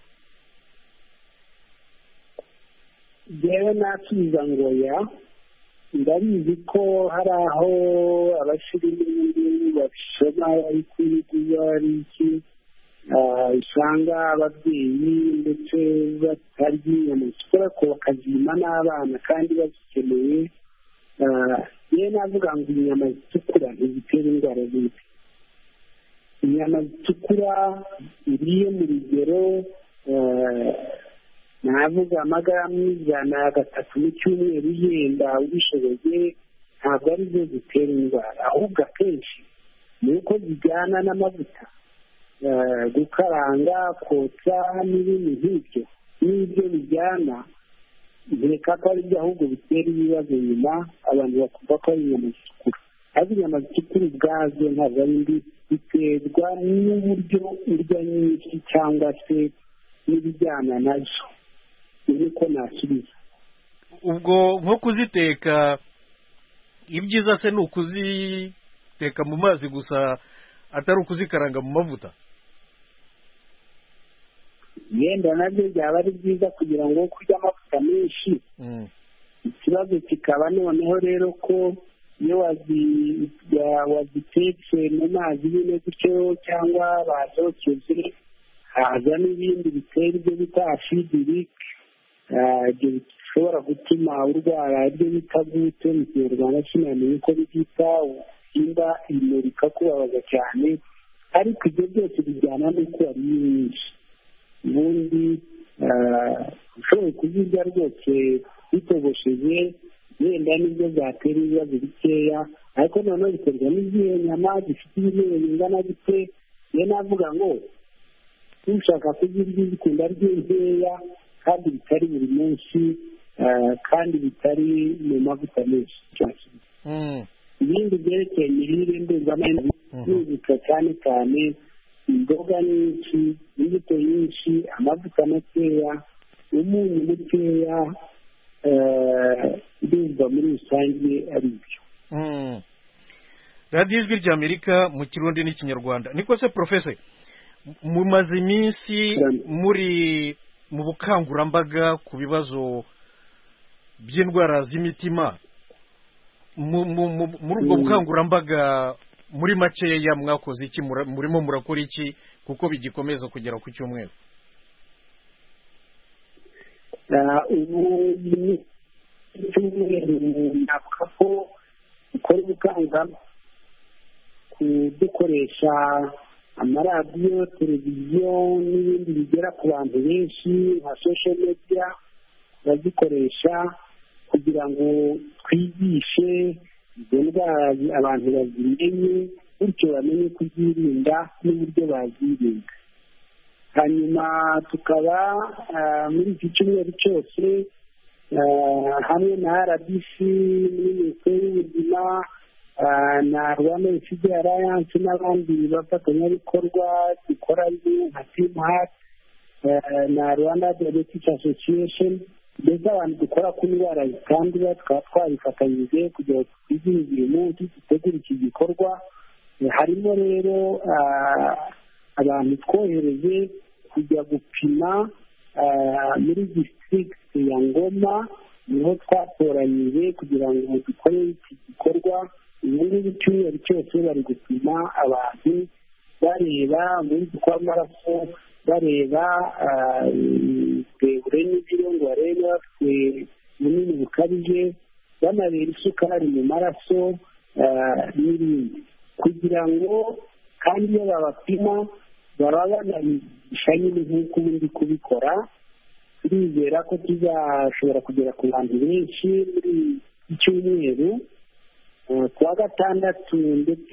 Jewe nasubiza ngo ya, ndabizi ko hari aho abashiri bashoma ari kwiga ari iki, usanga ababyeyi ndetse batarya inyama zikora ko bakazima n'abana kandi bazikeneye. Yewe navuga ngo inyama zitukura ntizitera indwara z'umutima. Inyama zitukura iriye mu rugero navuga amagaramu 100 mu cyumweru yenda ubishoboye, ntabwo ari zo zitera indwara, ahubwo akenshi ni uko zijyana n'amavuta, gukaranga, kotsa n'ibindi nk'ibyo. N'ibyo bijyana reka ko ari byo ahubwo bitera ibibazo nyuma abantu bakumva ko ari inyama zitukura. Ariko inyama zitukura ubwazo ntabwo ari mbi, biterwa n'uburyo urya nyinshi cyangwa se n'ibijyana nazo. Niko nasubiza. Ubwo nko kuziteka, ibyiza se ni ukuziteka mu mazi gusa atari ukuzikaranga mu mavuta? yenda nabyo byaba ari byiza kugira ngo kurya amavuta menshi. Ikibazo kikaba noneho rero ko iyo wazitetse mu mazi nyine gutyo cyangwa bazokeje haza n'ibindi bitera ibyo bita acidirike, ibyo bishobora gutuma urwara ibyo bita gute mu kinyarwanda kinaniye ko byita ubusimba imeri ikakubabaza cyane, ariko ibyo byose bijyana n'uko wariye nyinshi. ubundi ushoboye kuzirya rwose bitogosheje wenda nibyo byatera ibibazo bikeya, ariko noneho biterwa n'izihe nyama zifite ibinure bingana bite. iyo navuga ngo ushaka kuzirya zikunda ari nkeya kandi bitari buri munsi kandi bitari mu mavuta menshi. ibindi byerekeye imirire ndumva n'ibuka cyane cyane imboga nyinshi, imbuto nyinshi, amavuta makeya, umunyu mukeya, ndumva muri rusange ari byo. radiyo ijwi ry'Amerika mu Kirundi n'Ikinyarwanda. niko se Professor, mumaze iminsi muri mu bukangurambaga ku bibazo by'indwara z'imitima. muri ubwo bukangurambaga muri makeya mwakoze iki, murimo murakora iki kuko bigikomeza kugera ku cyumweru? ubu icyumweru navuga ko dukora ubukangurambaga dukoresha amaradiyo, televiziyo n'ibindi bigera ku bantu benshi nka social media, bazikoresha kugira ngo twigishe izo ndwara abantu bazimenye, bityo bamenye kuzirinda n'uburyo bazirinda. hanyuma tukaba muri iki cyumweru cyose hamwe na RBC Minisiteri y'Ubuzima na Rwanda Refugee Alliance n'abandi bafatanyabikorwa dukora nka Team Heart na Rwanda Diabetes Association, mbese abantu dukora ku ndwara zitandura tukaba twabifatanyije kugira ngo twizihize uyu munsi dutegure iki gikorwa. harimo rero abantu twohereje kujya gupima muri district ya Ngoma, niho twatoranyije kugira ngo dukore iki gikorwa. ubu ngubu icyumweru cyose bari gupima abantu bareba umuvuduko w'amaraso, bareba uburebure n'ibiro ngo barebe bafite bunini bukabije, banareba isukari mu maraso n'ibindi, kugira ngo kandi iyo babapima baba banabigisha nyine nk'uko ubundi kubikora. turizera ko tuzashobora kugera ku bantu benshi muri iki cyumweru. kuwa gatandatu ndetse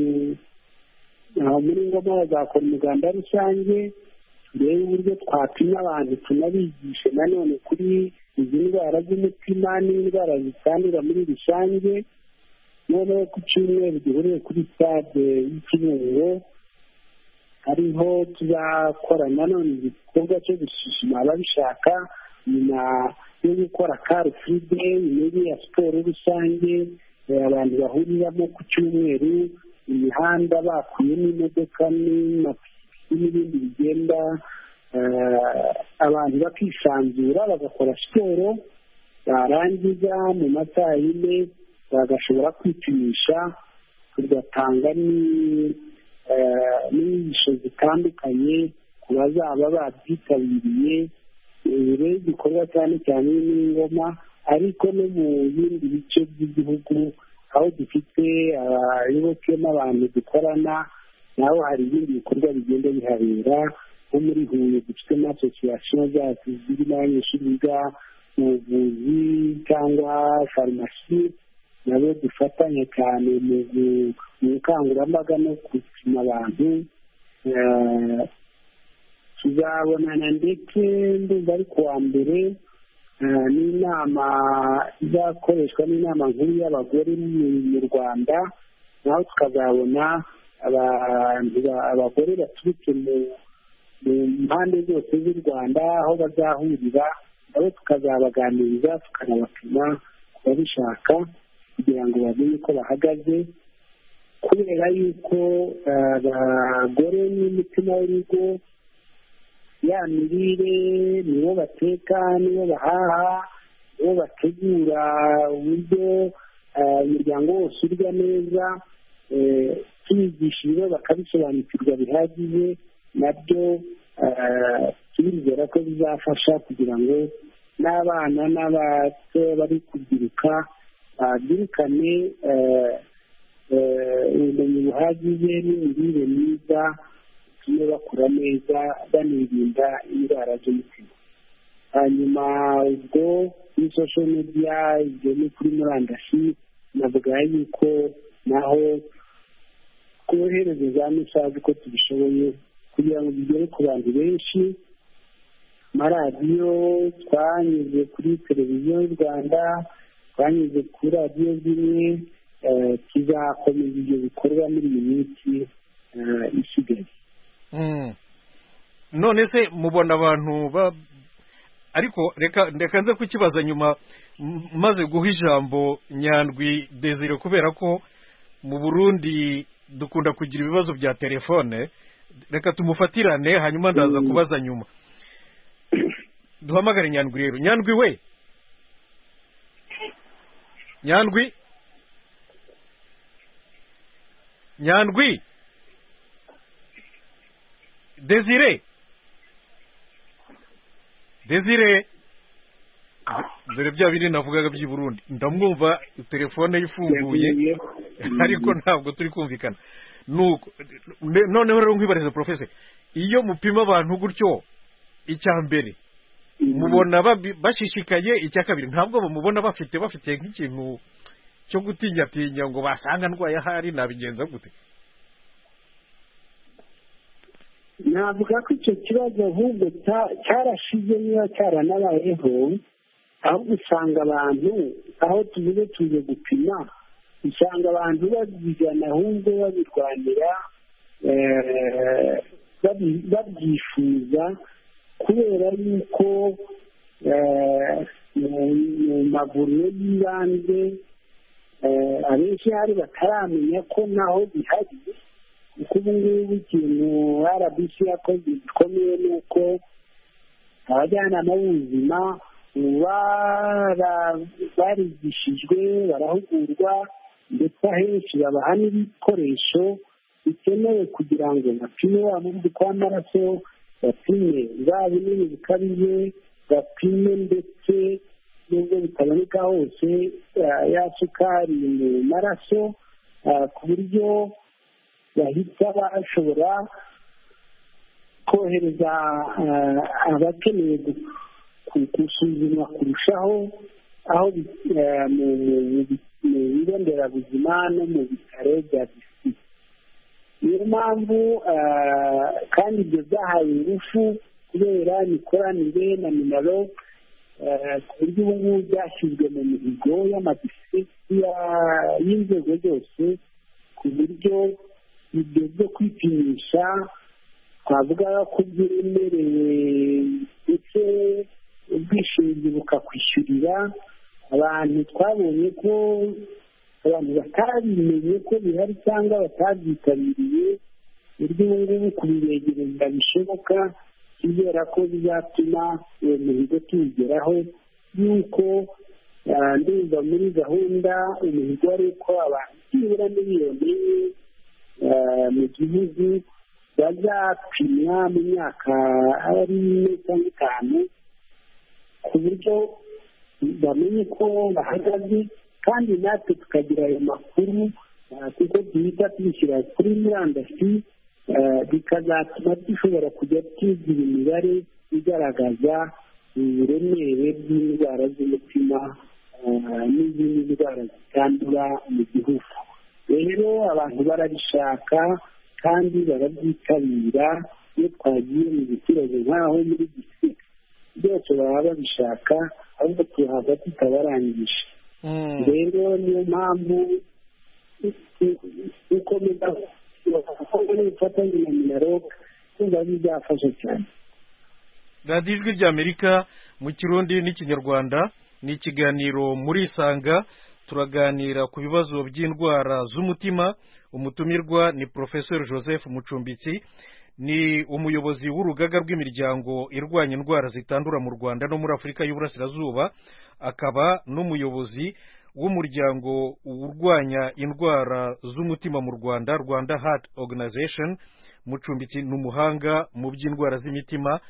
muri Ngoma bazakora umuganda rusange, turebe uburyo twapima abantu tunabigishe nanone kuri izi ndwara z'umutima n'indwara zitandura muri rusange. noneho ku cyumweru duhuriye kuri stade y'Ikibungo, hariho tuzakora nanone igikorwa cyo gusuzuma ababishaka nyuma yo gukora car free day, imwe ya siporo rusange abantu bahuriramo ku cyumweru, imihanda bakuyemo imodoka n'amapikipiki n'ibindi bigenda, abantu bakisanzura bagakora siporo, barangiza mu masaha y'ine bagashobora kwipimisha, tugatanga n'inyigisho zitandukanye ku bazaba babyitabiriye. rero igikorwa cyane cyane n'Ingoma, ariko no mu bindi bice by'igihugu aho dufite abayoboke n'abantu dukorana naho hari ibindi bikorwa bigenda bihabera. nko muri Huye dufite n'asosiyasiyo zacu zirimo abanyeshuri biga mu buvuzi cyangwa farumasi, nabo dufatanya cyane mu bukangurambaga no gupima abantu. tuzabonana ndetse ndumva ari kuwa mbere n'inama izakoreshwa n'inama nkuru y'abagore mu Rwanda, naho tukazabona abagore baturutse mu mpande zose z'u Rwanda aho bazahurira, nabo tukazabaganiriza tukanabapima ku babishaka kugira ngo bamenye uko bahagaze, kubera yuko abagore n'umutima w'urugo ya mirire nibo bateka nibo bahaha nibo bategura uburyo umuryango wose urya neza, tubigishije bakabisobanukirwa bihagije, nabyo turizera ko bizafasha kugira ngo n'abana n'abato bari kubyiruka babyirukane ubumenyi buhagije n'imirire myiza, bitume bakura neza banirinda indwara z'umutima. hanyuma ubwo kuri social media, ibyo ni kuri murandasi, navuga yuko naho kohereza za mesaje uko tubishoboye kugira ngo bigere ku bantu benshi. amaradiyo twanyuze kuri televiziyo y'u Rwanda, twanyuze kuri radiyo zimwe, tuzakomeza ibyo bikorwa muri iyi minsi isigaye. none se mubona abantu ariko reka nze kukibaza nyuma maze guha ijambo Nyandwi Desire, kubera ko mu Burundi dukunda kugira ibibazo bya telefone. Reka tumufatirane hanyuma ndaza kubaza nyuma. Duhamagare Nyandwi rero. Nyandwi we, Nyandwi Desire dore bya biri navugaga by'i Burundi, ndamwumva telefone yifunguye ariko ntabwo turi kumvikana. Nuko noneho rero nkwibariza Professor, iyo mupima abantu gutyo, icya mbere mubona bashishikaye, icya kabiri ntabwo bamubona bafite nk'ikintu cyo gutinya ngo basanga ndwaye ahari, nabigenza gute? navuga ko icyo kibazo ahubwo cyarashize niba cyaranabayeho, ahubwo usanga abantu aho tuvuze tuje gupima, usanga abantu babyigana ahubwo babirwanira, babyifuza, kubera yuko mu mavuriro y'ibanze abenshi hari bataramenya ko naho bihari. kuko ubu ngubu ikintu RBC yakoze gikomeye ni uko abajyanama b'ubuzima barigishijwe, barahugurwa, ndetse ahenshi babaha n'ibikoresho bikenewe kugira ngo bapime wa muvuduko w'amaraso, bapime bwa binini bikabije, bapime ndetse n'ubwo bitaboneka hose ya sukari mu maraso, ku buryo bahita bashobora kohereza abakeneye gusuzumwa kurushaho aho mu bigo nderabuzima no mu bitaro bya district. niyo mpamvu kandi ibyo byahaye ingufu kubera imikoranire na minaro, ku buryo ubu ngubu byashyizwe mu mihigo y'amadistrict y'inzego zose, ku buryo ibyo byo kwipimisha twavuga ko byemerewe, ndetse ubwishingizi bukakwishyurira abantu. Twabonye ko abantu batabimenye ko bihari cyangwa batabyitabiriye, uburyo ubu ngubu kubibegereza bishoboka, kubera ko bizatuma uwo muhigo tuwugeraho, yuko ndumva muri gahunda umuhigo ari uko abantu byibura miliyoni mu gihugu bazapimwa mu myaka ari 4 cyangwa 5, ku buryo bamenye ko bahagaze, kandi natwe tukagira ayo makuru, kuko duhita tubishyira kuri murandasi, bikazatuma dushobora kujya tugira imibare igaragaza uburemere bw'indwara z'umutima n'izindi ndwara zitandura mu gihugu. Rero abantu barabishaka kandi barabyitabira. iyo twagiye mu giturage nk'aho muri district byose baba babishaka, ahubwo tuhava tutabarangije. rero niyo mpamvu gukomeza n'ubufatanye na minaroc kumva bizafasha cyane. radiyo ijwi ry'Amerika mu Kirundi n'Ikinyarwanda ni ikiganiro muri Isanga. Turaganira ku bibazo by'indwara z'umutima. Umutumirwa ni Professor Joseph Mucumbitsi, ni umuyobozi w'urugaga rw'imiryango irwanya indwara zitandura mu Rwanda no muri Afurika y'Uburasirazuba, akaba n'umuyobozi w'umuryango urwanya indwara z'umutima mu Rwanda, Rwanda Heart Organization. Mucumbitsi ni umuhanga mu by'indwara z'imitima,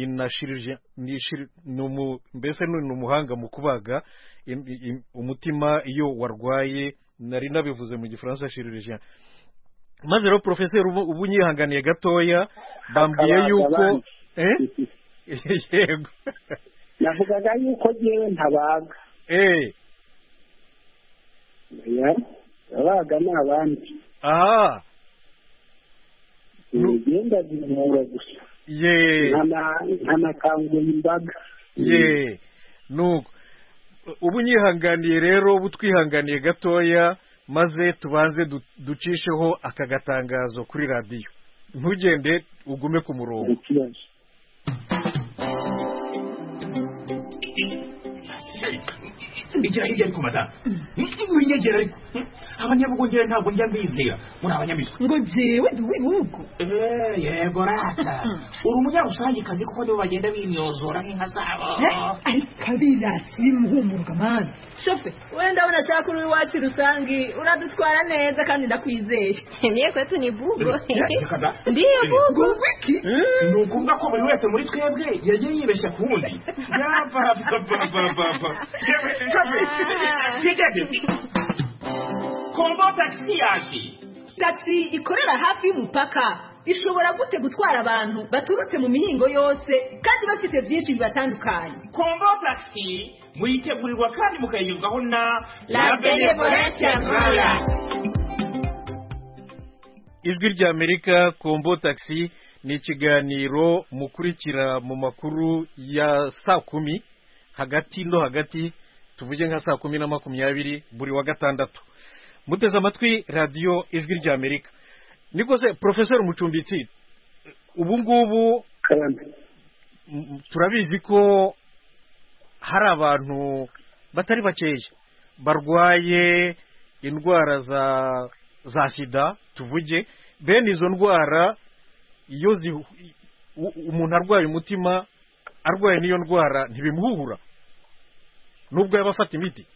mbese ni umuhanga mu kubaga umutima iyo warwaye, nari nabivuze mu gifaransa chirurgien. Maze rero professeur ubu nyihanganiye gatoya, bambwiye yuko yego navugaga yuko jewe ntabaga abaga ni abandi. Aha, ugenda zivura gusa ntanakangura imbaga. Nuko ubu nyihanganiye rero, ubu twihanganiye gatoya, maze tubanze ducisheho aka gatangazo kuri radiyo. Ntugende, ugume ku murongo. igira hirya ariko madamu winyegera ariko abanyabugongera ntabwo njya mbizera muri abanyamitwe ngo jewe ndi uw'ibihugu. Yego rata uri umunyarusangikazi kuko nibo bagenda bimyozora nk'inka zabo. Ariko abirasi bimuhumurwa mani shofe, wenda unashaka uri iwacu rusangi uradutwara neza kandi ndakwizeye. Niye kwetu ni bugo. Ndiyo bugo. Wiki ni ukuvuga ko buri wese muri twebwe yagiye yibeshya ku wundi. Kombo taxi yaje. Taxi ikorera hafi y'umupaka ishobora gute gutwara abantu baturutse mu mihingo yose kandi bafite byinshi bibatandukanye. Kombo taxi muyitegurirwa kandi mukayigezwaho na La Benevolence Royal. Ijwi rya Amerika. Kombo taxi ni ikiganiro mukurikira mu makuru ya saa 10 hagati tuvuge nka saa 10:20 buri wa gatandatu. Muteze amatwi radiyo Ijwi rya Amerika. Niko se Professor Mucumbitsi, ubu ngubu turabizi ko hari abantu batari bakeya barwaye indwara za sida, tuvuge bene izo ndwara. Iyo umuntu arwaye umutima, arwaye n'iyo ndwara ntibimuhuhura nubwo yaba afata imiti.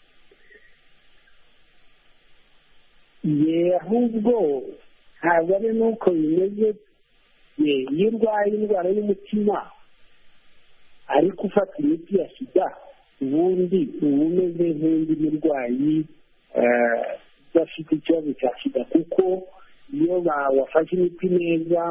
ahubwo ntabwo ari nuko bimeze. Iyo urwaye indwara y'umutima ariko ufata imiti ya sida, ubundi uba umeze nk'undi murwayi udafite ikibazo cya sida, kuko iyo wafashe imiti neza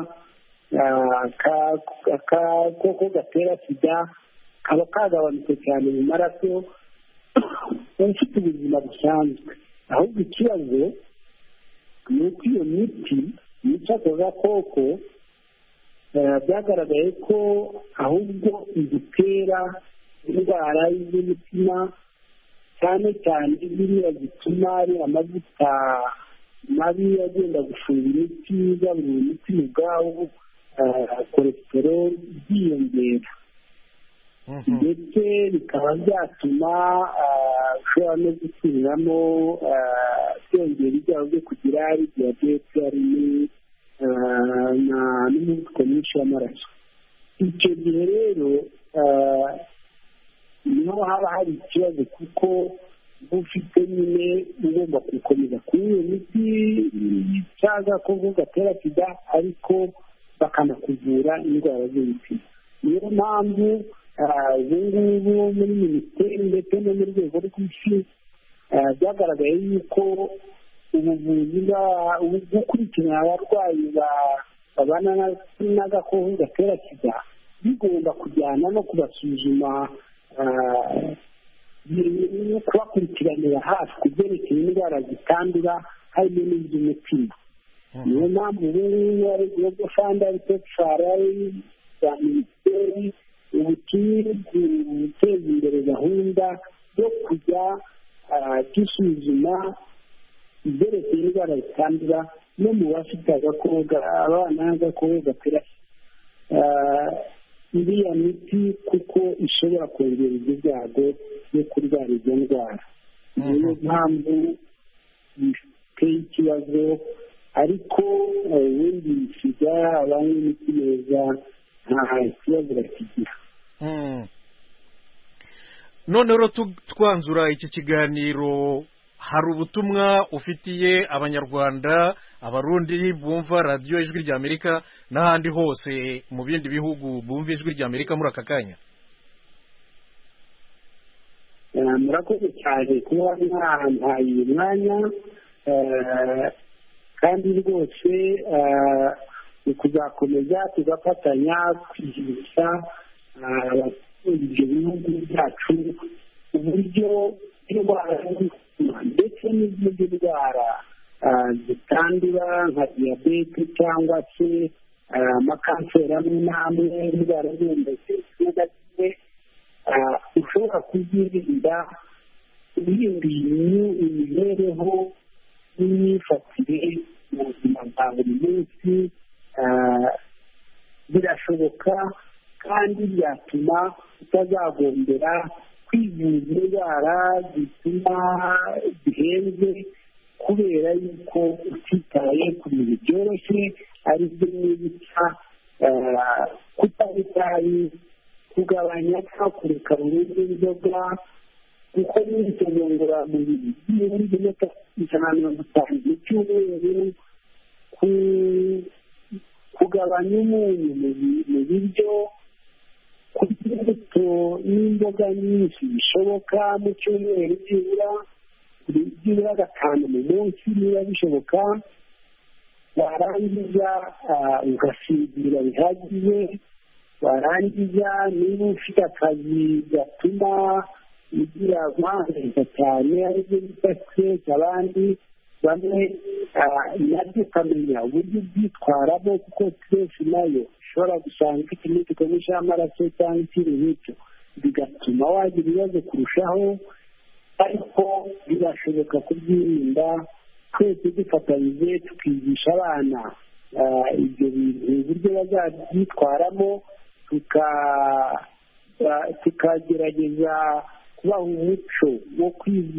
akakoko gatera sida kaba kagabanutse cyane mu maraso, ufite ubuzima busanzwe. Ahubwo ikibazo ni uko iyo miti yica ako gakoko byagaragaye ko ahubwo idutera indwara z'umutima, cyane cyane ziriya zituma ari amavuta mabi agenda gufunga imiti, igaburira umutima ubwawo, cholesterol byiyongera, ndetse bikaba byatuma ushobora no gusubiriramo byongera ibyago byo kugira ari diyabete, ari n'umuvuduko mwinshi w'amaraso. Icyo gihe rero niho haba hari ikibazo, kuko ufite nyine ugomba gukomeza kunywa iyo miti yica agakoko gatera sida, ariko bakanakuvura indwara z'umutima. Niyo mpamvu ubu ngubu muri minisiteri ndetse no mu rwego rw'isi byagaragaye yuko ubuvuzi bwo gukurikirana abarwayi babana n'agakoko gatera sida bigomba kujyana no kubasuzuma, kubakurikiranira hafi ku byerekeye indwara zitandura harimo n'iz'umutima. niyo mpamvu ubu ngubu ari global fund, ari pepfar, ari za minisiteri ubu turi guteza imbere gahunda yo kujya dusuzuma ibyerekeye indwara zitandura no mu bafite abana n'agakoko gatera iriya miti, kuko ishobora kongera ibyo byago byo kurwara izo ndwara. niyo mpamvu biteye ikibazo ariko ubundi sida abanywa imiti neza nta kibazo bakigira. none rero twanzura iki kiganiro, hari ubutumwa ufitiye abanyarwanda, abarundi bumva radiyo ijwi ry'Amerika n'ahandi hose mu bindi bihugu bumva ijwi ry'Amerika muri aka kanya? Murakoze cyane kuba mwampaye uyu mwanya, kandi rwose ni kuzakomeza tugafatanya kwigisha ibyo bihugu byacu uburyo indwara ndetse n'izindi ndwara zitandura nka diyabete cyangwa se amakanseri amwe n'amwe, indwara z'ubumbeke zimwe na zimwe ushobora kuzirinda uhinduye imibereho n'imyifatire mu buzima bwa buri munsi. Birashoboka kandi byatuma utazagombera kwivuza indwara zituma zihenze kubera yuko utitaye ku bintu byoroshye ari byo n'ibita kutanywa itabi, kugabanya cyangwa kureka burundu inzoga, gukora imyitozo ngororamubiri y'ibihumbi ijana na mirongo itanu mu cyumweru, kugabanya umunyu mu biryo, kurya imbuto n'imboga nyinshi bishoboka mu cyumweru byibura gatanu mu munsi niba bishoboka, warangiza ugasinzira bihagije, warangiza niba ufite akazi gatuma ugira guhangayika cyane aribyo bita stress, abandi bamwe nabyo ukamenya uburyo ubyitwaramo, kuko stress nayo ushobora gusanga ifite imivuduko myinshi y'amaraso cyangwa ikindi nk'icyo, bigatuma wagira ibibazo kurushaho, ariko birashoboka kubyirinda twese dufatanyije tukigisha abana ibyo bintu uburyo bazabyitwaramo, tukagerageza kubaha umuco wo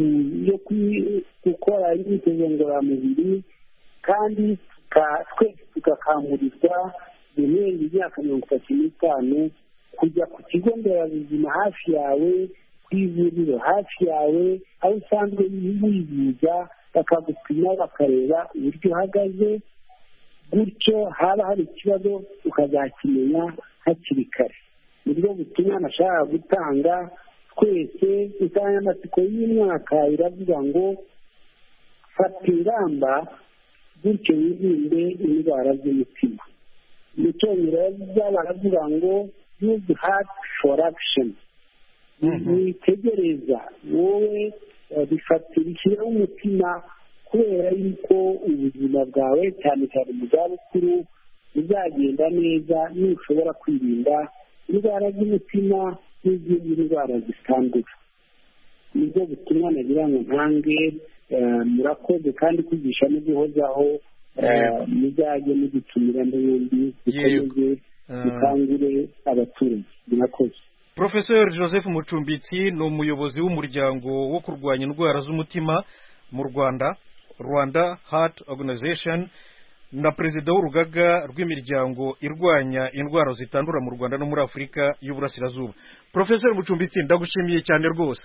gukora imyitozo ngororamubiri, kandi twese tugakangurirwa guhera imyaka 35 kujya ku kigo nderabuzima hafi yawe, ku ivuriro hafi yawe, aho usanzwe wivuza bakagupima bakareba uburyo uhagaze, gutyo haba hari ikibazo ukazakimenya hakiri kare. nibwo butumwa nashaka gutanga. Twese insanganyamatsiko y'umwaka iravuga ngo fata ingamba bityo wirinde indwara z'umutima. Mu cyongereza baravuga ngo use heart for action. Witegereza wowe bifatira ishyiraho umutima, kubera yuko ubuzima bwawe cyane cyane mu zabukuru buzagenda neza nushobora kwirinda indwara z'umutima n'izindi ndwara zitandura. Nibwo butumwa nagira ngo ntange. Murakoze kandi kwigisha no guhozaho, muzajye mugitumira n'ubundi dukomeze dukangure abaturage. Murakoze. Professor Joseph Mucumbitsi ni umuyobozi w'umuryango wo kurwanya indwara z'umutima mu Rwanda, Rwanda Heart Organization, na perezida w'urugaga rw'imiryango irwanya indwara zitandura mu Rwanda no muri Afurika y'Uburasirazuba. Professor Mucumbitsi, ndagushimiye cyane rwose.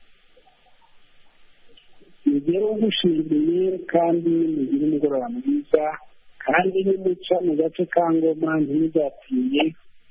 Nigero gushimiye kandi mugire umugoroba mwiza, kandi nimuca mu gace ka Ngoma ntizatiye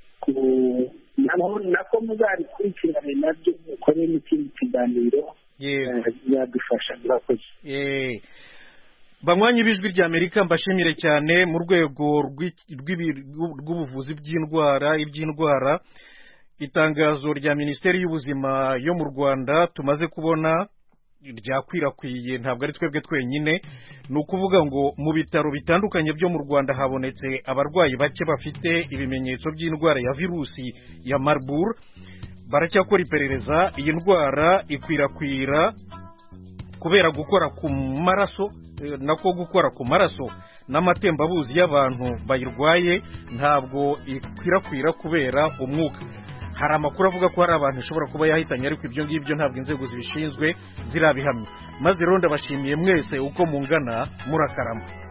nako muzarikurikirane nabyo mukore n'ikindi kiganiro bizadufasha. Murakoze. Banywanyi b'ijwi ry'Amerika, mbashimire cyane mu rwego rw'ubuvuzi iby'indwara. Itangazo rya Minisiteri y'Ubuzima yo mu Rwanda tumaze kubona ryakwirakwiye, ntabwo ari twebwe twenyine. Ni ukuvuga ngo mu bitaro bitandukanye byo mu Rwanda habonetse abarwayi bake bafite ibimenyetso by'indwara ya virusi ya Marburg. Baracyakora iperereza. Iyi ndwara ikwirakwira kubera gukora ku maraso n'amatembabuzi y'abantu bayirwaye, ntabwo ikwirakwira kubera umwuka. Hari amakuru avuga ko hari abantu ishobora kuba yahitanye, ariko ibyo ngibyo ntabwo inzego zibishinzwe zirabihamya. Maze rero ndabashimiye mwese uko mungana, murakarama.